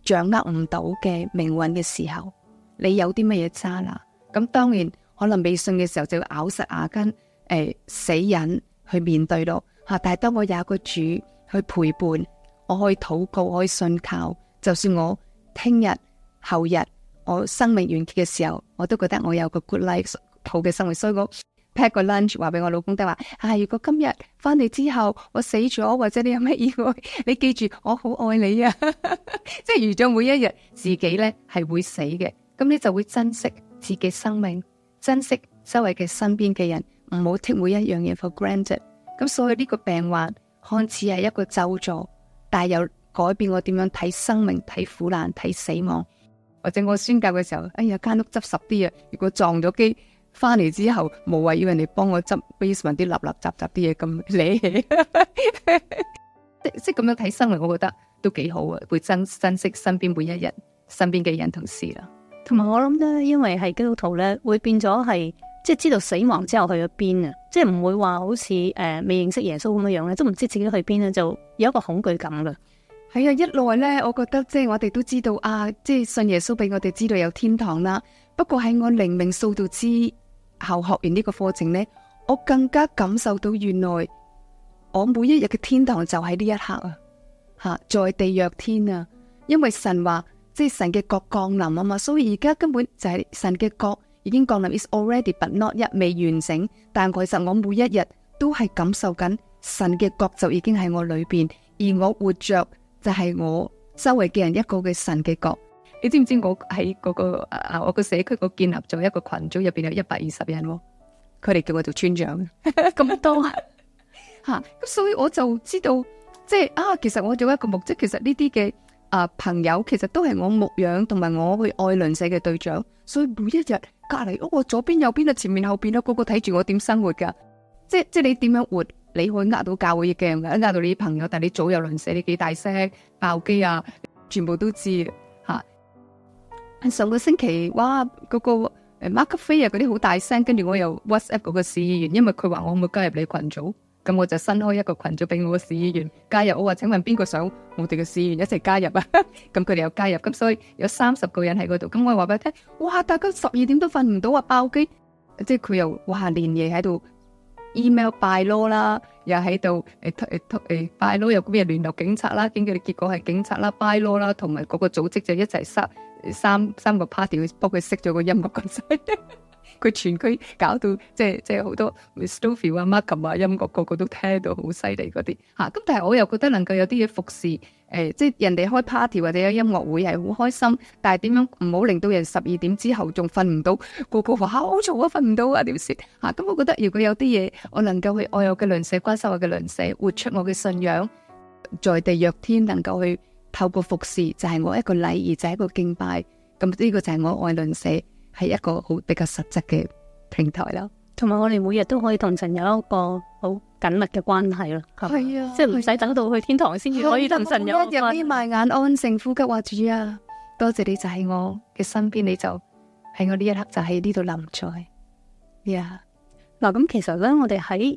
掌握唔到嘅命運嘅時候，你有啲乜嘢揸拿？咁當然可能未信嘅時候就要咬實牙根，死忍去面對咯吓。但係當我有一個主去陪伴，我可以禱告，我可以信靠，就算我聽日、後日我生命完結嘅時候，我都覺得我有個 good life 好嘅生活。所以我 pack 個 lunch 話俾我老公都話，如果今日翻嚟之後我死咗，或者你有咩意外，你記住我好愛你啊！即係預咗每一日自己呢係會死嘅，咁你就會珍惜自己生命，珍惜周圍嘅身邊嘅人，唔好 take 每一樣嘢 for granted。咁所以呢個病患看似係一個咒詛，但係又改變我點樣睇生命、睇苦難、睇死亡。或者我宣教嘅時候，哎呀間屋執拾啲啊，如果撞咗機翻嚟之後，無謂要人哋幫我執 basement 啲立立雜雜啲嘢咁理氣，即係咁樣睇生命，我覺得都幾好啊，會珍惜身邊每一日身邊嘅人同事啦。
同埋我諗咧，因為係基督徒咧，會變咗係即係知道死亡之後去咗邊啊，即係唔會話好似未認識耶穌咁樣樣咧，都唔知自己去邊咧，就有一個恐懼感噶。
係啊，一來咧，我覺得即係我哋都知道啊，即係信耶穌俾我哋知道有天堂啦。不過喺我靈命掃道之後學完呢個課程呢，我更加感受到原來我每一日嘅天堂就喺呢一刻啊，在地若天啊。因為神話即係神嘅國降臨啊嘛，所以而家根本就係神嘅國已經降臨 ，is already but not yet 未完整。但其實我每一日都係感受緊神嘅國就已經喺我裏邊，而我活着就係我周圍嘅人一個嘅神嘅國。你知唔知我喺嗰個我個社區個建立咗一個群組，入邊有120人，佢哋叫我做村長，咁多吓，咁所以我就知道，即係其實我做一個牧職，其實呢啲嘅朋友，其實都係我牧養同埋我去愛鄰舍嘅對象。所以每一日隔籬我左邊右邊啊，前面後邊啊，個個睇住我點生活噶。即係你點樣活，你可以呃到教會嘅人，呃到你啲朋友，但係你早有鄰舍，你幾大聲爆機啊，全部都知吓。上個星期，哇，嗰個Mark 飛啊，嗰啲好大聲，跟住我又 WhatsApp 嗰個市議員，因為佢話我可唔可以加入你群組，咁我就新開一個群組俾我個市議員加入。我話請問邊個想我哋嘅市議員一齊加入啊？咁佢哋又加入，咁所以有30個人喺嗰度。咁我話俾佢聽，哇，大家12點都瞓唔到啊，爆機！即係佢又哇連夜喺度 email 拜囉啦，又喺度拜囉，又咩聯絡警察啦，結果係警察啦，拜囉啦，同埋嗰個組織就一齊三個 party 去幫佢熄咗個音樂咁滯，佢全區搞到即係好多 Stoffel 啊、Markham 啊，音樂個個都聽到好犀利嗰啲吓。咁但係我又覺得能夠有啲嘢服侍即係人哋開 party 或者有音樂會係好開心，但係點樣唔好令到人12點之後仲瞓唔到，個個話好嘈啊，瞓唔到啊，點算吓？咁我覺得如果有啲嘢我能夠去愛我嘅鄰舍，關心我嘅鄰舍，活出我嘅信仰，在地若天，能夠去透過服侍，就係我一個禮儀，就係一個敬拜。咁呢個就係我愛鄰舍，係一個好比較實質嘅平台啦。
同埋我哋每日都可以同神有一個好緊密嘅關係咯。
係啊，
即係唔使等到去天堂先至可以同神有關係。
一日眯埋眼安靜呼吸，話主啊，多謝你就喺我嘅身邊，你就喺我呢一刻就喺呢度臨在。呀，
嗱，咁其實咧，我哋喺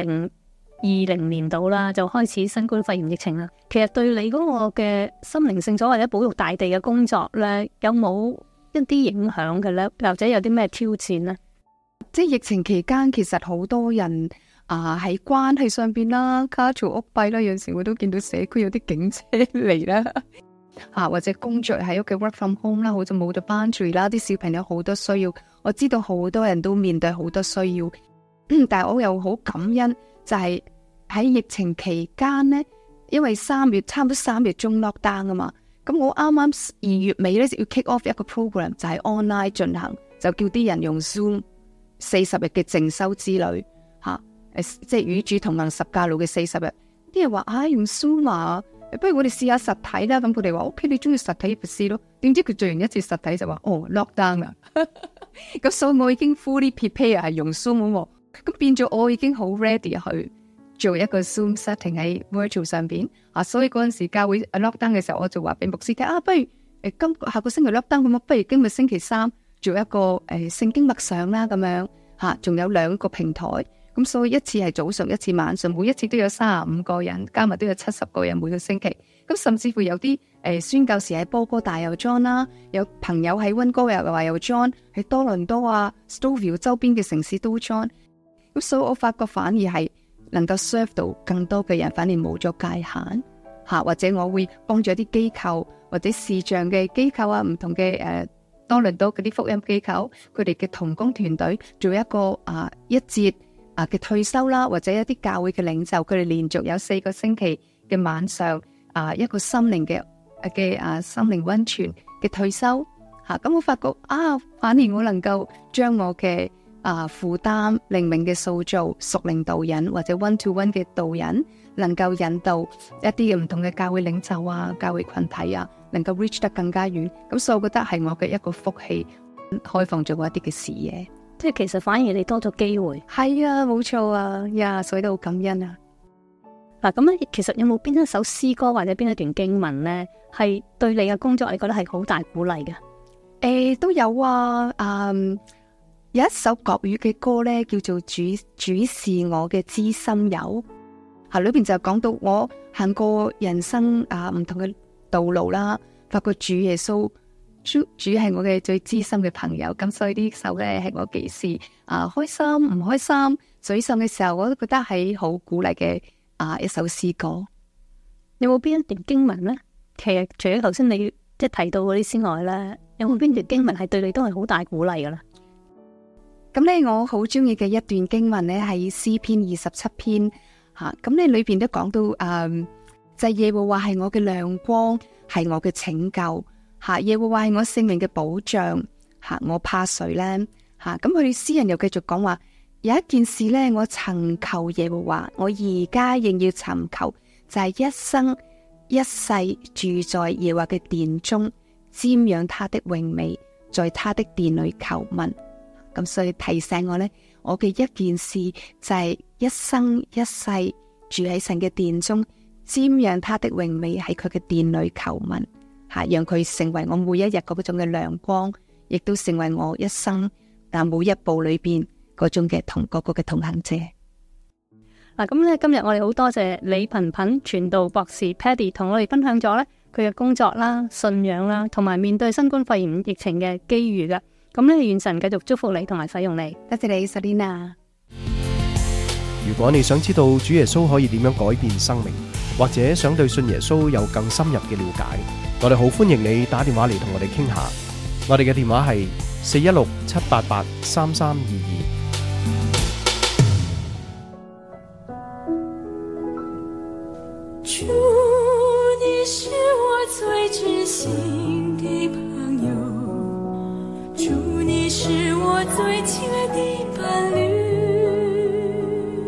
2020年度啦，就開始新冠肺炎疫情啦。其實對你嗰個嘅心靈聖所或者保育大地嘅工作咧，有冇一啲影響嘅咧？或者有啲咩挑戰咧？
即係疫情期間，其實好多人喺關係上邊啦，家嘈屋閉啦，有陣時我都見到社區有啲警車嚟啦，或者工作喺屋企 work from home 啦，好似冇咗 boundary 啦，啲小朋友好多需要，我知道好多人都面對好多需要，但係我又好感恩，就係喺疫情期間呢，因為差唔多3月中 lockdown 啊嘛，咁我啱啱2月尾咧就要 kick off 一個 program， 就係 online 進行，就叫啲人用 Zoom 40日嘅靜修之旅即係與主同行十架路嘅40日。啲人話用 Zoom 啊，不如我哋試下實體啦。咁佢哋話 OK， 你中意實體咪試咯。點知佢做完一次實體就話lockdown 啊，咁所以我已經 fully prepare 係用 Zoom 喎。咁變咗我已經好 ready 去做一個 Zoom setting 喺 virtual 上邊所以嗰陣時教會 lockdown 嘅時候，我就話俾牧師聽不如下個星期 lockdown 咁不如今日星期3做一個聖經默想啦咁樣仲有2個平台， 咁所以一次係早上，一次晚上，每一次都有35個人，加埋都有70個人每個星期。咁甚至乎有啲宣教士喺波哥大又 join 啦，有朋友喺溫哥又話又 join，喺多倫多啊、Stouffville 周邊嘅城市都 join。咁所以我發覺反而係能夠 serve 到更多嘅人，反而冇咗界限吓，或者我會幫助啲機構或者視像嘅機構啊，唔同嘅多倫多嗰啲福音機構，佢哋嘅同工團隊做一個一節嘅退休啦，或者一啲教會嘅領袖，佢哋連續有4個星期嘅晚上一個心靈嘅心靈溫泉嘅退休吓，咁我發覺反而我能夠將我嘅負擔、靈命嘅塑造、屬靈導引或者 one to one 嘅導引，能夠引導一啲嘅唔同嘅教會領袖啊、教會群體啊，能夠 reach 得更加遠。咁所以我覺得係我嘅一個福氣，開放咗我一啲嘅視野。
即係其實反而你多咗機會。
係啊，冇錯啊，呀，所以都好感恩啊。
嗱，咁咧，其實有冇邊一首詩歌或者邊一段經文咧，係對你嘅工作你覺得係好大鼓勵嘅？
都有啊，有一首國語嘅歌咧，叫做主是我嘅知心友，裏邊就講到我行過人生唔同嘅道路啦，發覺主耶穌主係我嘅最知心嘅朋友，咁所以呢首咧係我幾時開心唔開心沮喪嘅時候，我都覺得係好鼓勵嘅一首詩歌。
有冇邊一段經文咧？其實除咗頭先你即係提到嗰啲之外咧，有冇邊段經文係對你都係好大鼓勵噶啦？
咁咧，我好中意嘅一段經文咧，係詩篇27篇吓。咁你裏邊都講到就係耶和華係我嘅亮光，係我嘅拯救吓。耶和華係我性命嘅保障吓，我怕誰咧吓？咁佢哋詩人又繼續講話，有一件事咧，我曾求耶和華，我而家仍要尋求，就係一生一世住在耶和華嘅殿中，瞻仰他的榮美，在他的殿裏求問。咁所以提醒我呢，我嘅一件事就係一生一世住喺神嘅殿中，瞻仰他的榮美，喺佢嘅殿裏求問吓，讓佢成為我每一日嗰種嘅亮光，亦都成為我一生每一步裏邊嗰種嘅嗰個嘅同行者。
嗱，咁咧今日我哋好多謝李頻頻傳道博士 Paddy 同我哋分享咗咧佢嘅工作啦、信仰啦，同埋面對新冠肺炎疫情嘅機遇嘅。咁咧，願神繼續祝福你同埋使用你。
多謝你 Selina。
如果你想知道主耶穌可以點樣改變生命，或者想對信耶穌有更深入嘅了解，我哋好歡迎你打電話嚟同我哋傾下。我哋嘅電話係416-788-3322。
主，你是我最知心的朋友。主，你是我最亲爱的伴侣，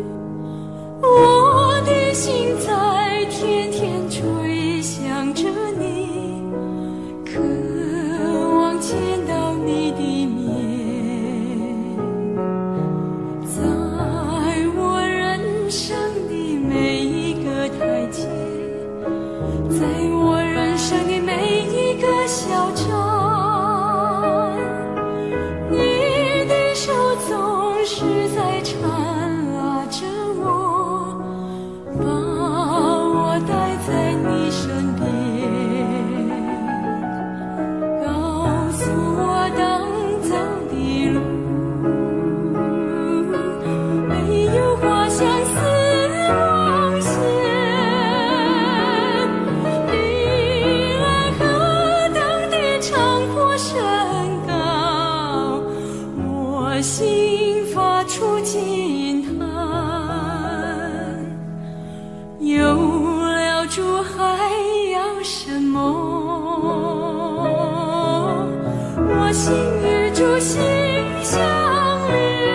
我的心在天天追想着你，渴望见到你的面，在我人生的每一个台阶，在我人生的每一个小站，是在缠拉着我，把我带在你身边，告诉我当走的路，没有花香似梦线，离爱何等的长阔深高，我心发出惊叹，有了主还要什么？我心与主心相连，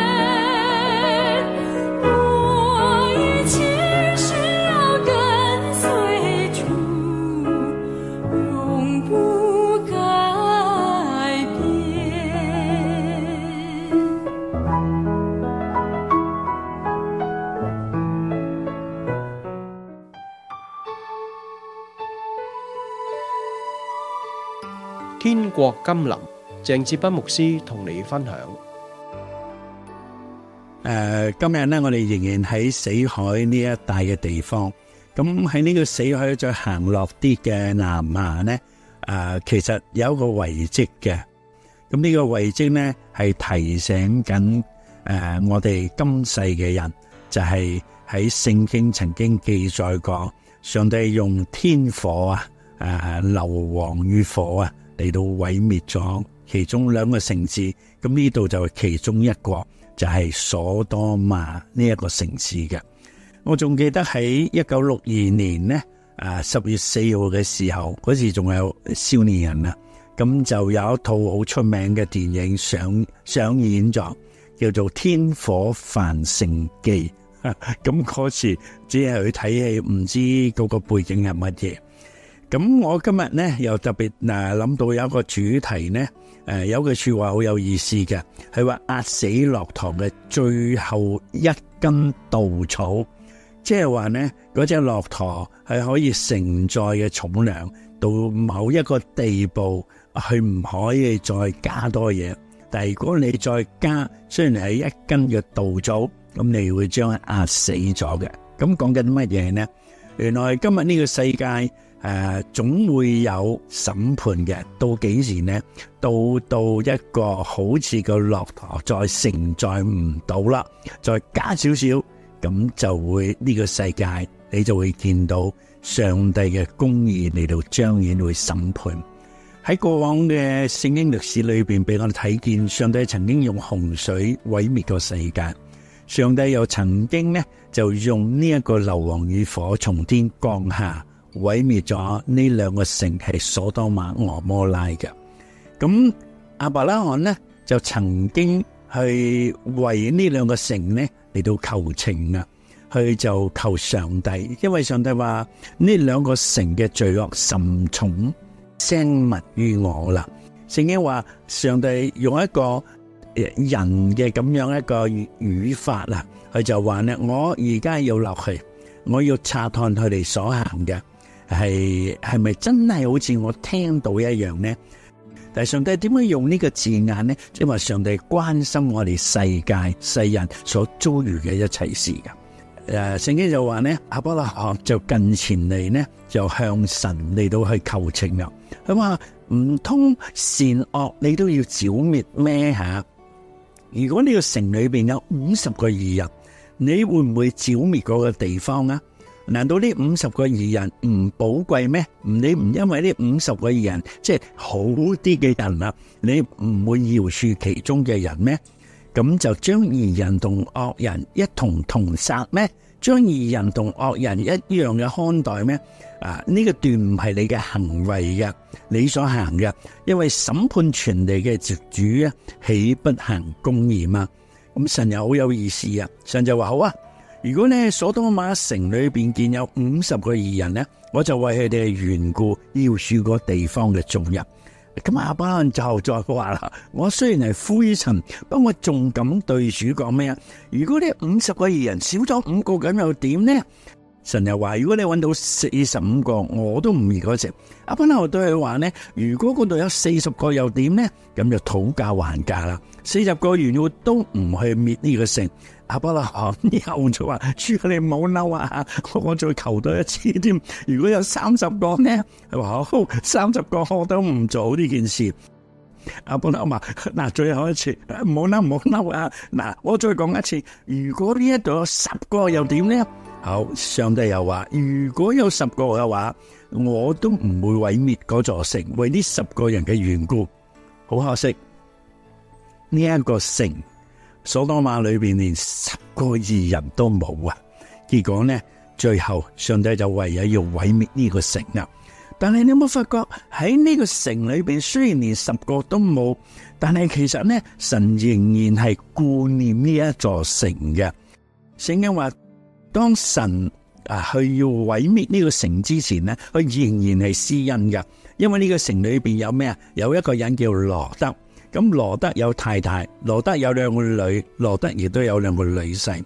我一切是要跟随主，永不改变。
天國甘霖，鄭志斌牧師同你分享。
今日咧，我哋仍然喺死海呢一帶嘅地方。咁喺呢個死海再行落啲嘅南亞咧，其實有一個遺跡嘅。咁呢個遺跡咧係提醒緊我哋今世嘅人，就係喺聖經曾經記載過，上帝用天火硫磺與火嚟到毀滅咗其中兩個城市。咁呢度就係其中一個，就係所多瑪呢一個城市嘅。我仲記得喺1962年呢10月4號嘅時候，嗰時仲有少年人啊，咁就有一套好出名嘅電影上演咗，叫做《天火焚城記》。咁嗰時只係去睇戲，唔知嗰個背景係乜嘢。咁我今日呢又特別諗到有一個主題呢，有句說話好有意思嘅，係話壓死駱駝嘅最後一根稻草，即係話呢嗰隻駱駝係可以承載嘅重量到某一個地步，佢唔可以再加多嘢。但係如果你再加，雖然係一根嘅稻草，咁你會將佢壓死咗嘅。咁講緊乜嘢呢？原來今日呢個世界總會有審判嘅。到幾時呢？到一個好似個駱駝再承載唔到啦，再加少少，咁就會呢個世界你就會見到上帝嘅公義嚟到彰顯會審判。喺過往嘅聖經歷史裏邊，俾我哋睇見上帝曾經用洪水毀滅個世界，上帝又曾經呢就用呢一個硫磺與火從天降下，毀滅咗呢兩個城，係所多瑪俄摩拉嘅。咁亞伯拉罕呢就曾經去為呢兩個城呢嚟到求情啊，佢就求上帝，因為上帝話呢兩個城嘅罪惡甚重，聲密於我啦。聖經話上帝用一個人嘅咁樣一個語法啦，佢就話呢，我而家要落去，我要察看佢哋所行嘅係咪真係好似我聽到一樣呢？但係上帝點樣用呢個字眼呢？即係話上帝關心我哋世界世人所遭遇嘅一切事噶。聖經就話呢，亞伯拉罕就近前嚟呢，就向神嚟到去求情啦。佢話唔通善惡你都要剿滅咩吓？如果呢個城裏邊有50個義人，你會唔會剿滅嗰個地方啊？難道呢50個義人唔寶貴咩？你唔因為呢50個義人即係好啲嘅人啊，你唔會饒恕其中嘅人咩？咁就將義人同惡人一同殺咩？將義人同惡人一樣嘅看待咩？呢個段唔係你嘅行為嘅，你所行嘅，因為審判全地嘅主啊，豈不行公義嘛？咁神又好有意思啊！神就話好啊，如果呢所多瑪城裏邊見有50個義人呢，我就為佢哋嘅緣故饒恕個地方嘅眾人。咁亞伯拉罕就再話啦，我雖然係灰塵，不過我仲敢對主講咩啊？如果呢50個義人少咗5個，咁又點呢？神又話，如果你揾到45個，我都唔易嗰隻。亞伯拉罕對佢話呢，如果嗰度有40個又點呢？咁就討價還價啦。40個原要都唔去滅呢個城。亞伯拉罕又就話，主你唔好嬲啊！我再求多一次添。如果有30個呢？佢話好，30個我都唔做呢件事。亞伯拉罕話嗱，最後一次，唔好嬲啊！嗱，我再講一次，如果呢一度有10個又點呢？好，上帝又話，如果有10個嘅話，我都唔會毀滅嗰座城，為呢10個人嘅緣故。好可惜，呢一個城所多瑪裏邊連10個義人都冇啊！結果呢，最後上帝就唯有要毀滅呢個城啊！但係你有冇發覺喺呢個城裏邊，雖然連10個都冇，但係其實呢，神仍然係顧念呢一座城嘅。聖經話，當神去要毀滅呢個城之前呢，佢仍然係施恩嘅，因為呢個城裏邊有咩啊？有一個人叫羅德，咁羅德有太太，羅德有2個女，羅德亦都有2個女婿。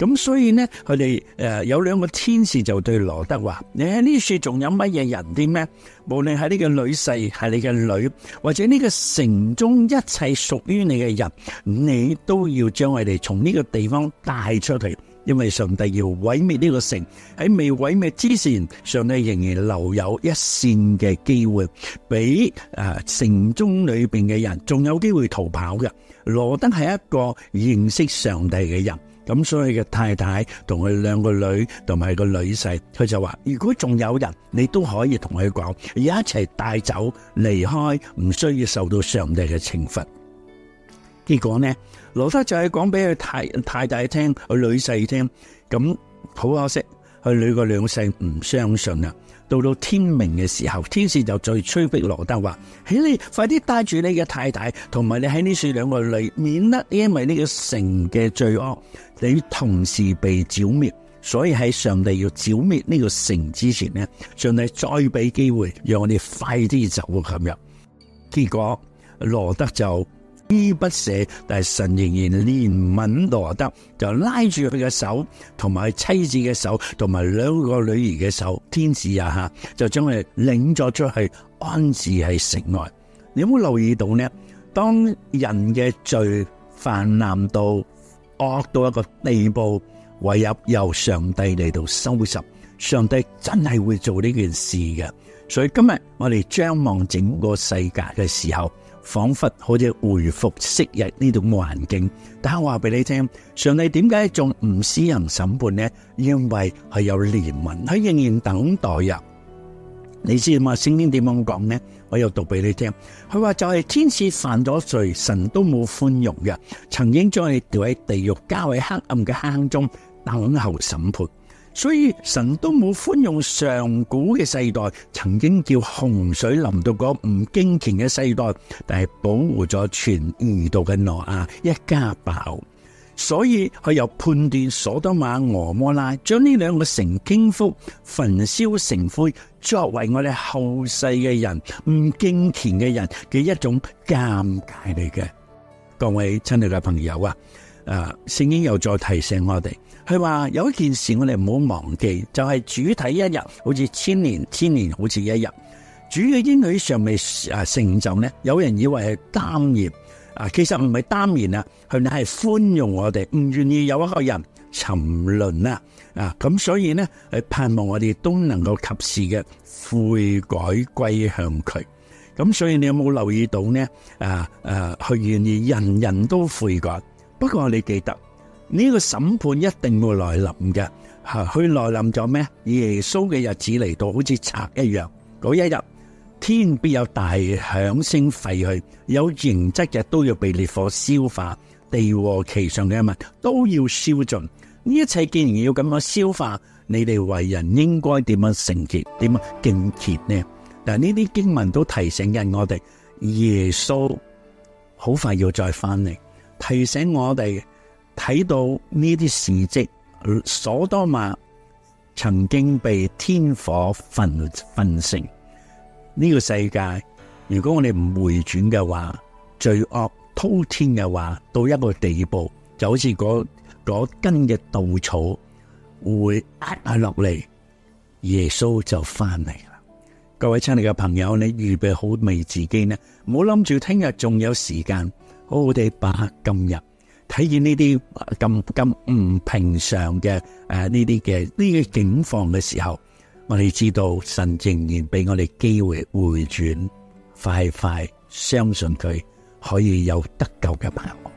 咁所以呢，佢哋有兩個天使就對羅德話：你喺呢處仲有乜嘢人啲咩？無論係呢個女婿，係你嘅女，或者呢個城中一切屬於你嘅人，你都要將佢哋從呢個地方帶出去，因為上帝要毀滅呢個城。喺未毀滅之前，上帝仍然留有一線嘅機會，俾城中裏邊嘅人仲有機會逃跑嘅。羅德係一個認識上帝嘅人。咁所以嘅太太同佢兩個女同埋個女婿，佢就話：如果仲有人，你都可以同佢講，一齊帶走離開，唔需要受到上帝嘅懲罰。結果呢，羅德就係講俾佢太太聽，佢女婿聽。咁好可惜，佢女個兩世唔相信啊。到天明嘅時候，天使就再催逼羅德話：你快啲帶住你嘅太太，同埋你喺呢處兩個女，免得因為呢個城嘅罪惡，你同時被剿滅。所以喺上帝要剿滅呢個城之前呢，上帝再俾機會，讓我哋快啲走咁樣。結果羅德就依不捨，但係神仍然憐憫羅德，就拉住佢嘅手，同埋妻子嘅手，同埋兩個女兒嘅手，天使就將佢領咗出去，安置喺城外。你有冇留意到呢？當人嘅罪泛濫到惡到一個地步，唯有由上帝嚟到收拾。上帝真係會做呢件事嘅。所以今日我哋張望整個世界嘅時候，仿佛好似回復昔日呢種環境，但係我話俾你聽，上帝點解仲唔施行審判呢？因為係有憐憫，佢仍然等待啊！你知嘛？聖經點樣講呢？我又讀俾你聽，佢話就係天使犯咗罪，神都冇寬容嘅，曾經將佢掉喺地獄，交喺黑暗嘅坑中等候審判。所以神都冇寬容上古嘅世代，曾經叫洪水臨到嗰唔敬虔嘅世代，但係保護咗全義道嘅挪亞一家飽。所以佢又判斷所多瑪俄摩拉，將呢兩個城傾覆，焚燒成灰，作為我哋後世嘅人唔敬虔嘅人嘅一種鑑戒嚟嘅。各位親愛嘅朋友啊，聖經又再提醒我哋，佢話有一件事我哋唔好忘記，就係主體一日好似千年，千年好似一日。主嘅應許尚未成就呢，有人以為係耽延。其實唔係耽延啊，佢係寬容我哋，唔願意有一個人沉淪啊！咁所以呢，盼望我哋都能夠及時嘅悔改歸向佢。咁所以你有冇留意到呢？佢願意人人都悔改。不過你記得呢個審判一定會來臨嘅。佢來臨咗咩？耶穌嘅日子嚟到，好似賊一樣。嗰一日，天必有大響聲廢去，有形質嘅都要被烈火消化，地和其上嘅物都要燒盡。呢一切既然要咁樣消化，你哋為人應該點樣聖潔，點樣敬虔呢？但係呢啲經文都提醒緊我哋，耶穌好快要再翻嚟，提醒我哋睇到呢啲事蹟，所多瑪曾經被天火焚城。呢個世界，如果我哋唔回轉嘅話，罪惡滔天嘅話，到一個地步，就好似嗰根嘅稻草會壓下落嚟，耶穌就翻嚟啦。各位親愛嘅朋友，你預備好未自己呢？唔好諗住聽日仲有時間，好好地把握今日，睇見呢啲咁唔平常嘅呢啲境況嘅時候，我哋知道神仍然俾我哋機會回轉，快相信佢可以有得救嘅盼望。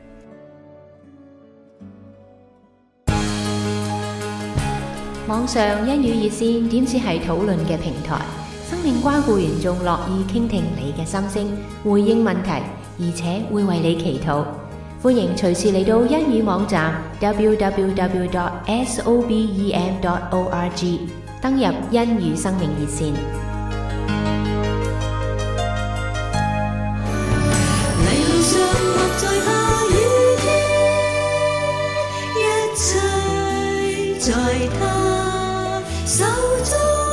網上恩語熱線點止係討論嘅平台，生命關顧員仲樂意傾聽你嘅心聲，回應問題，而且會為你祈禱。歡迎隨時嚟到恩語網站 www.sobem.org。登入恩語生命熱線。
泥路上或在下雨天，一切在他手中。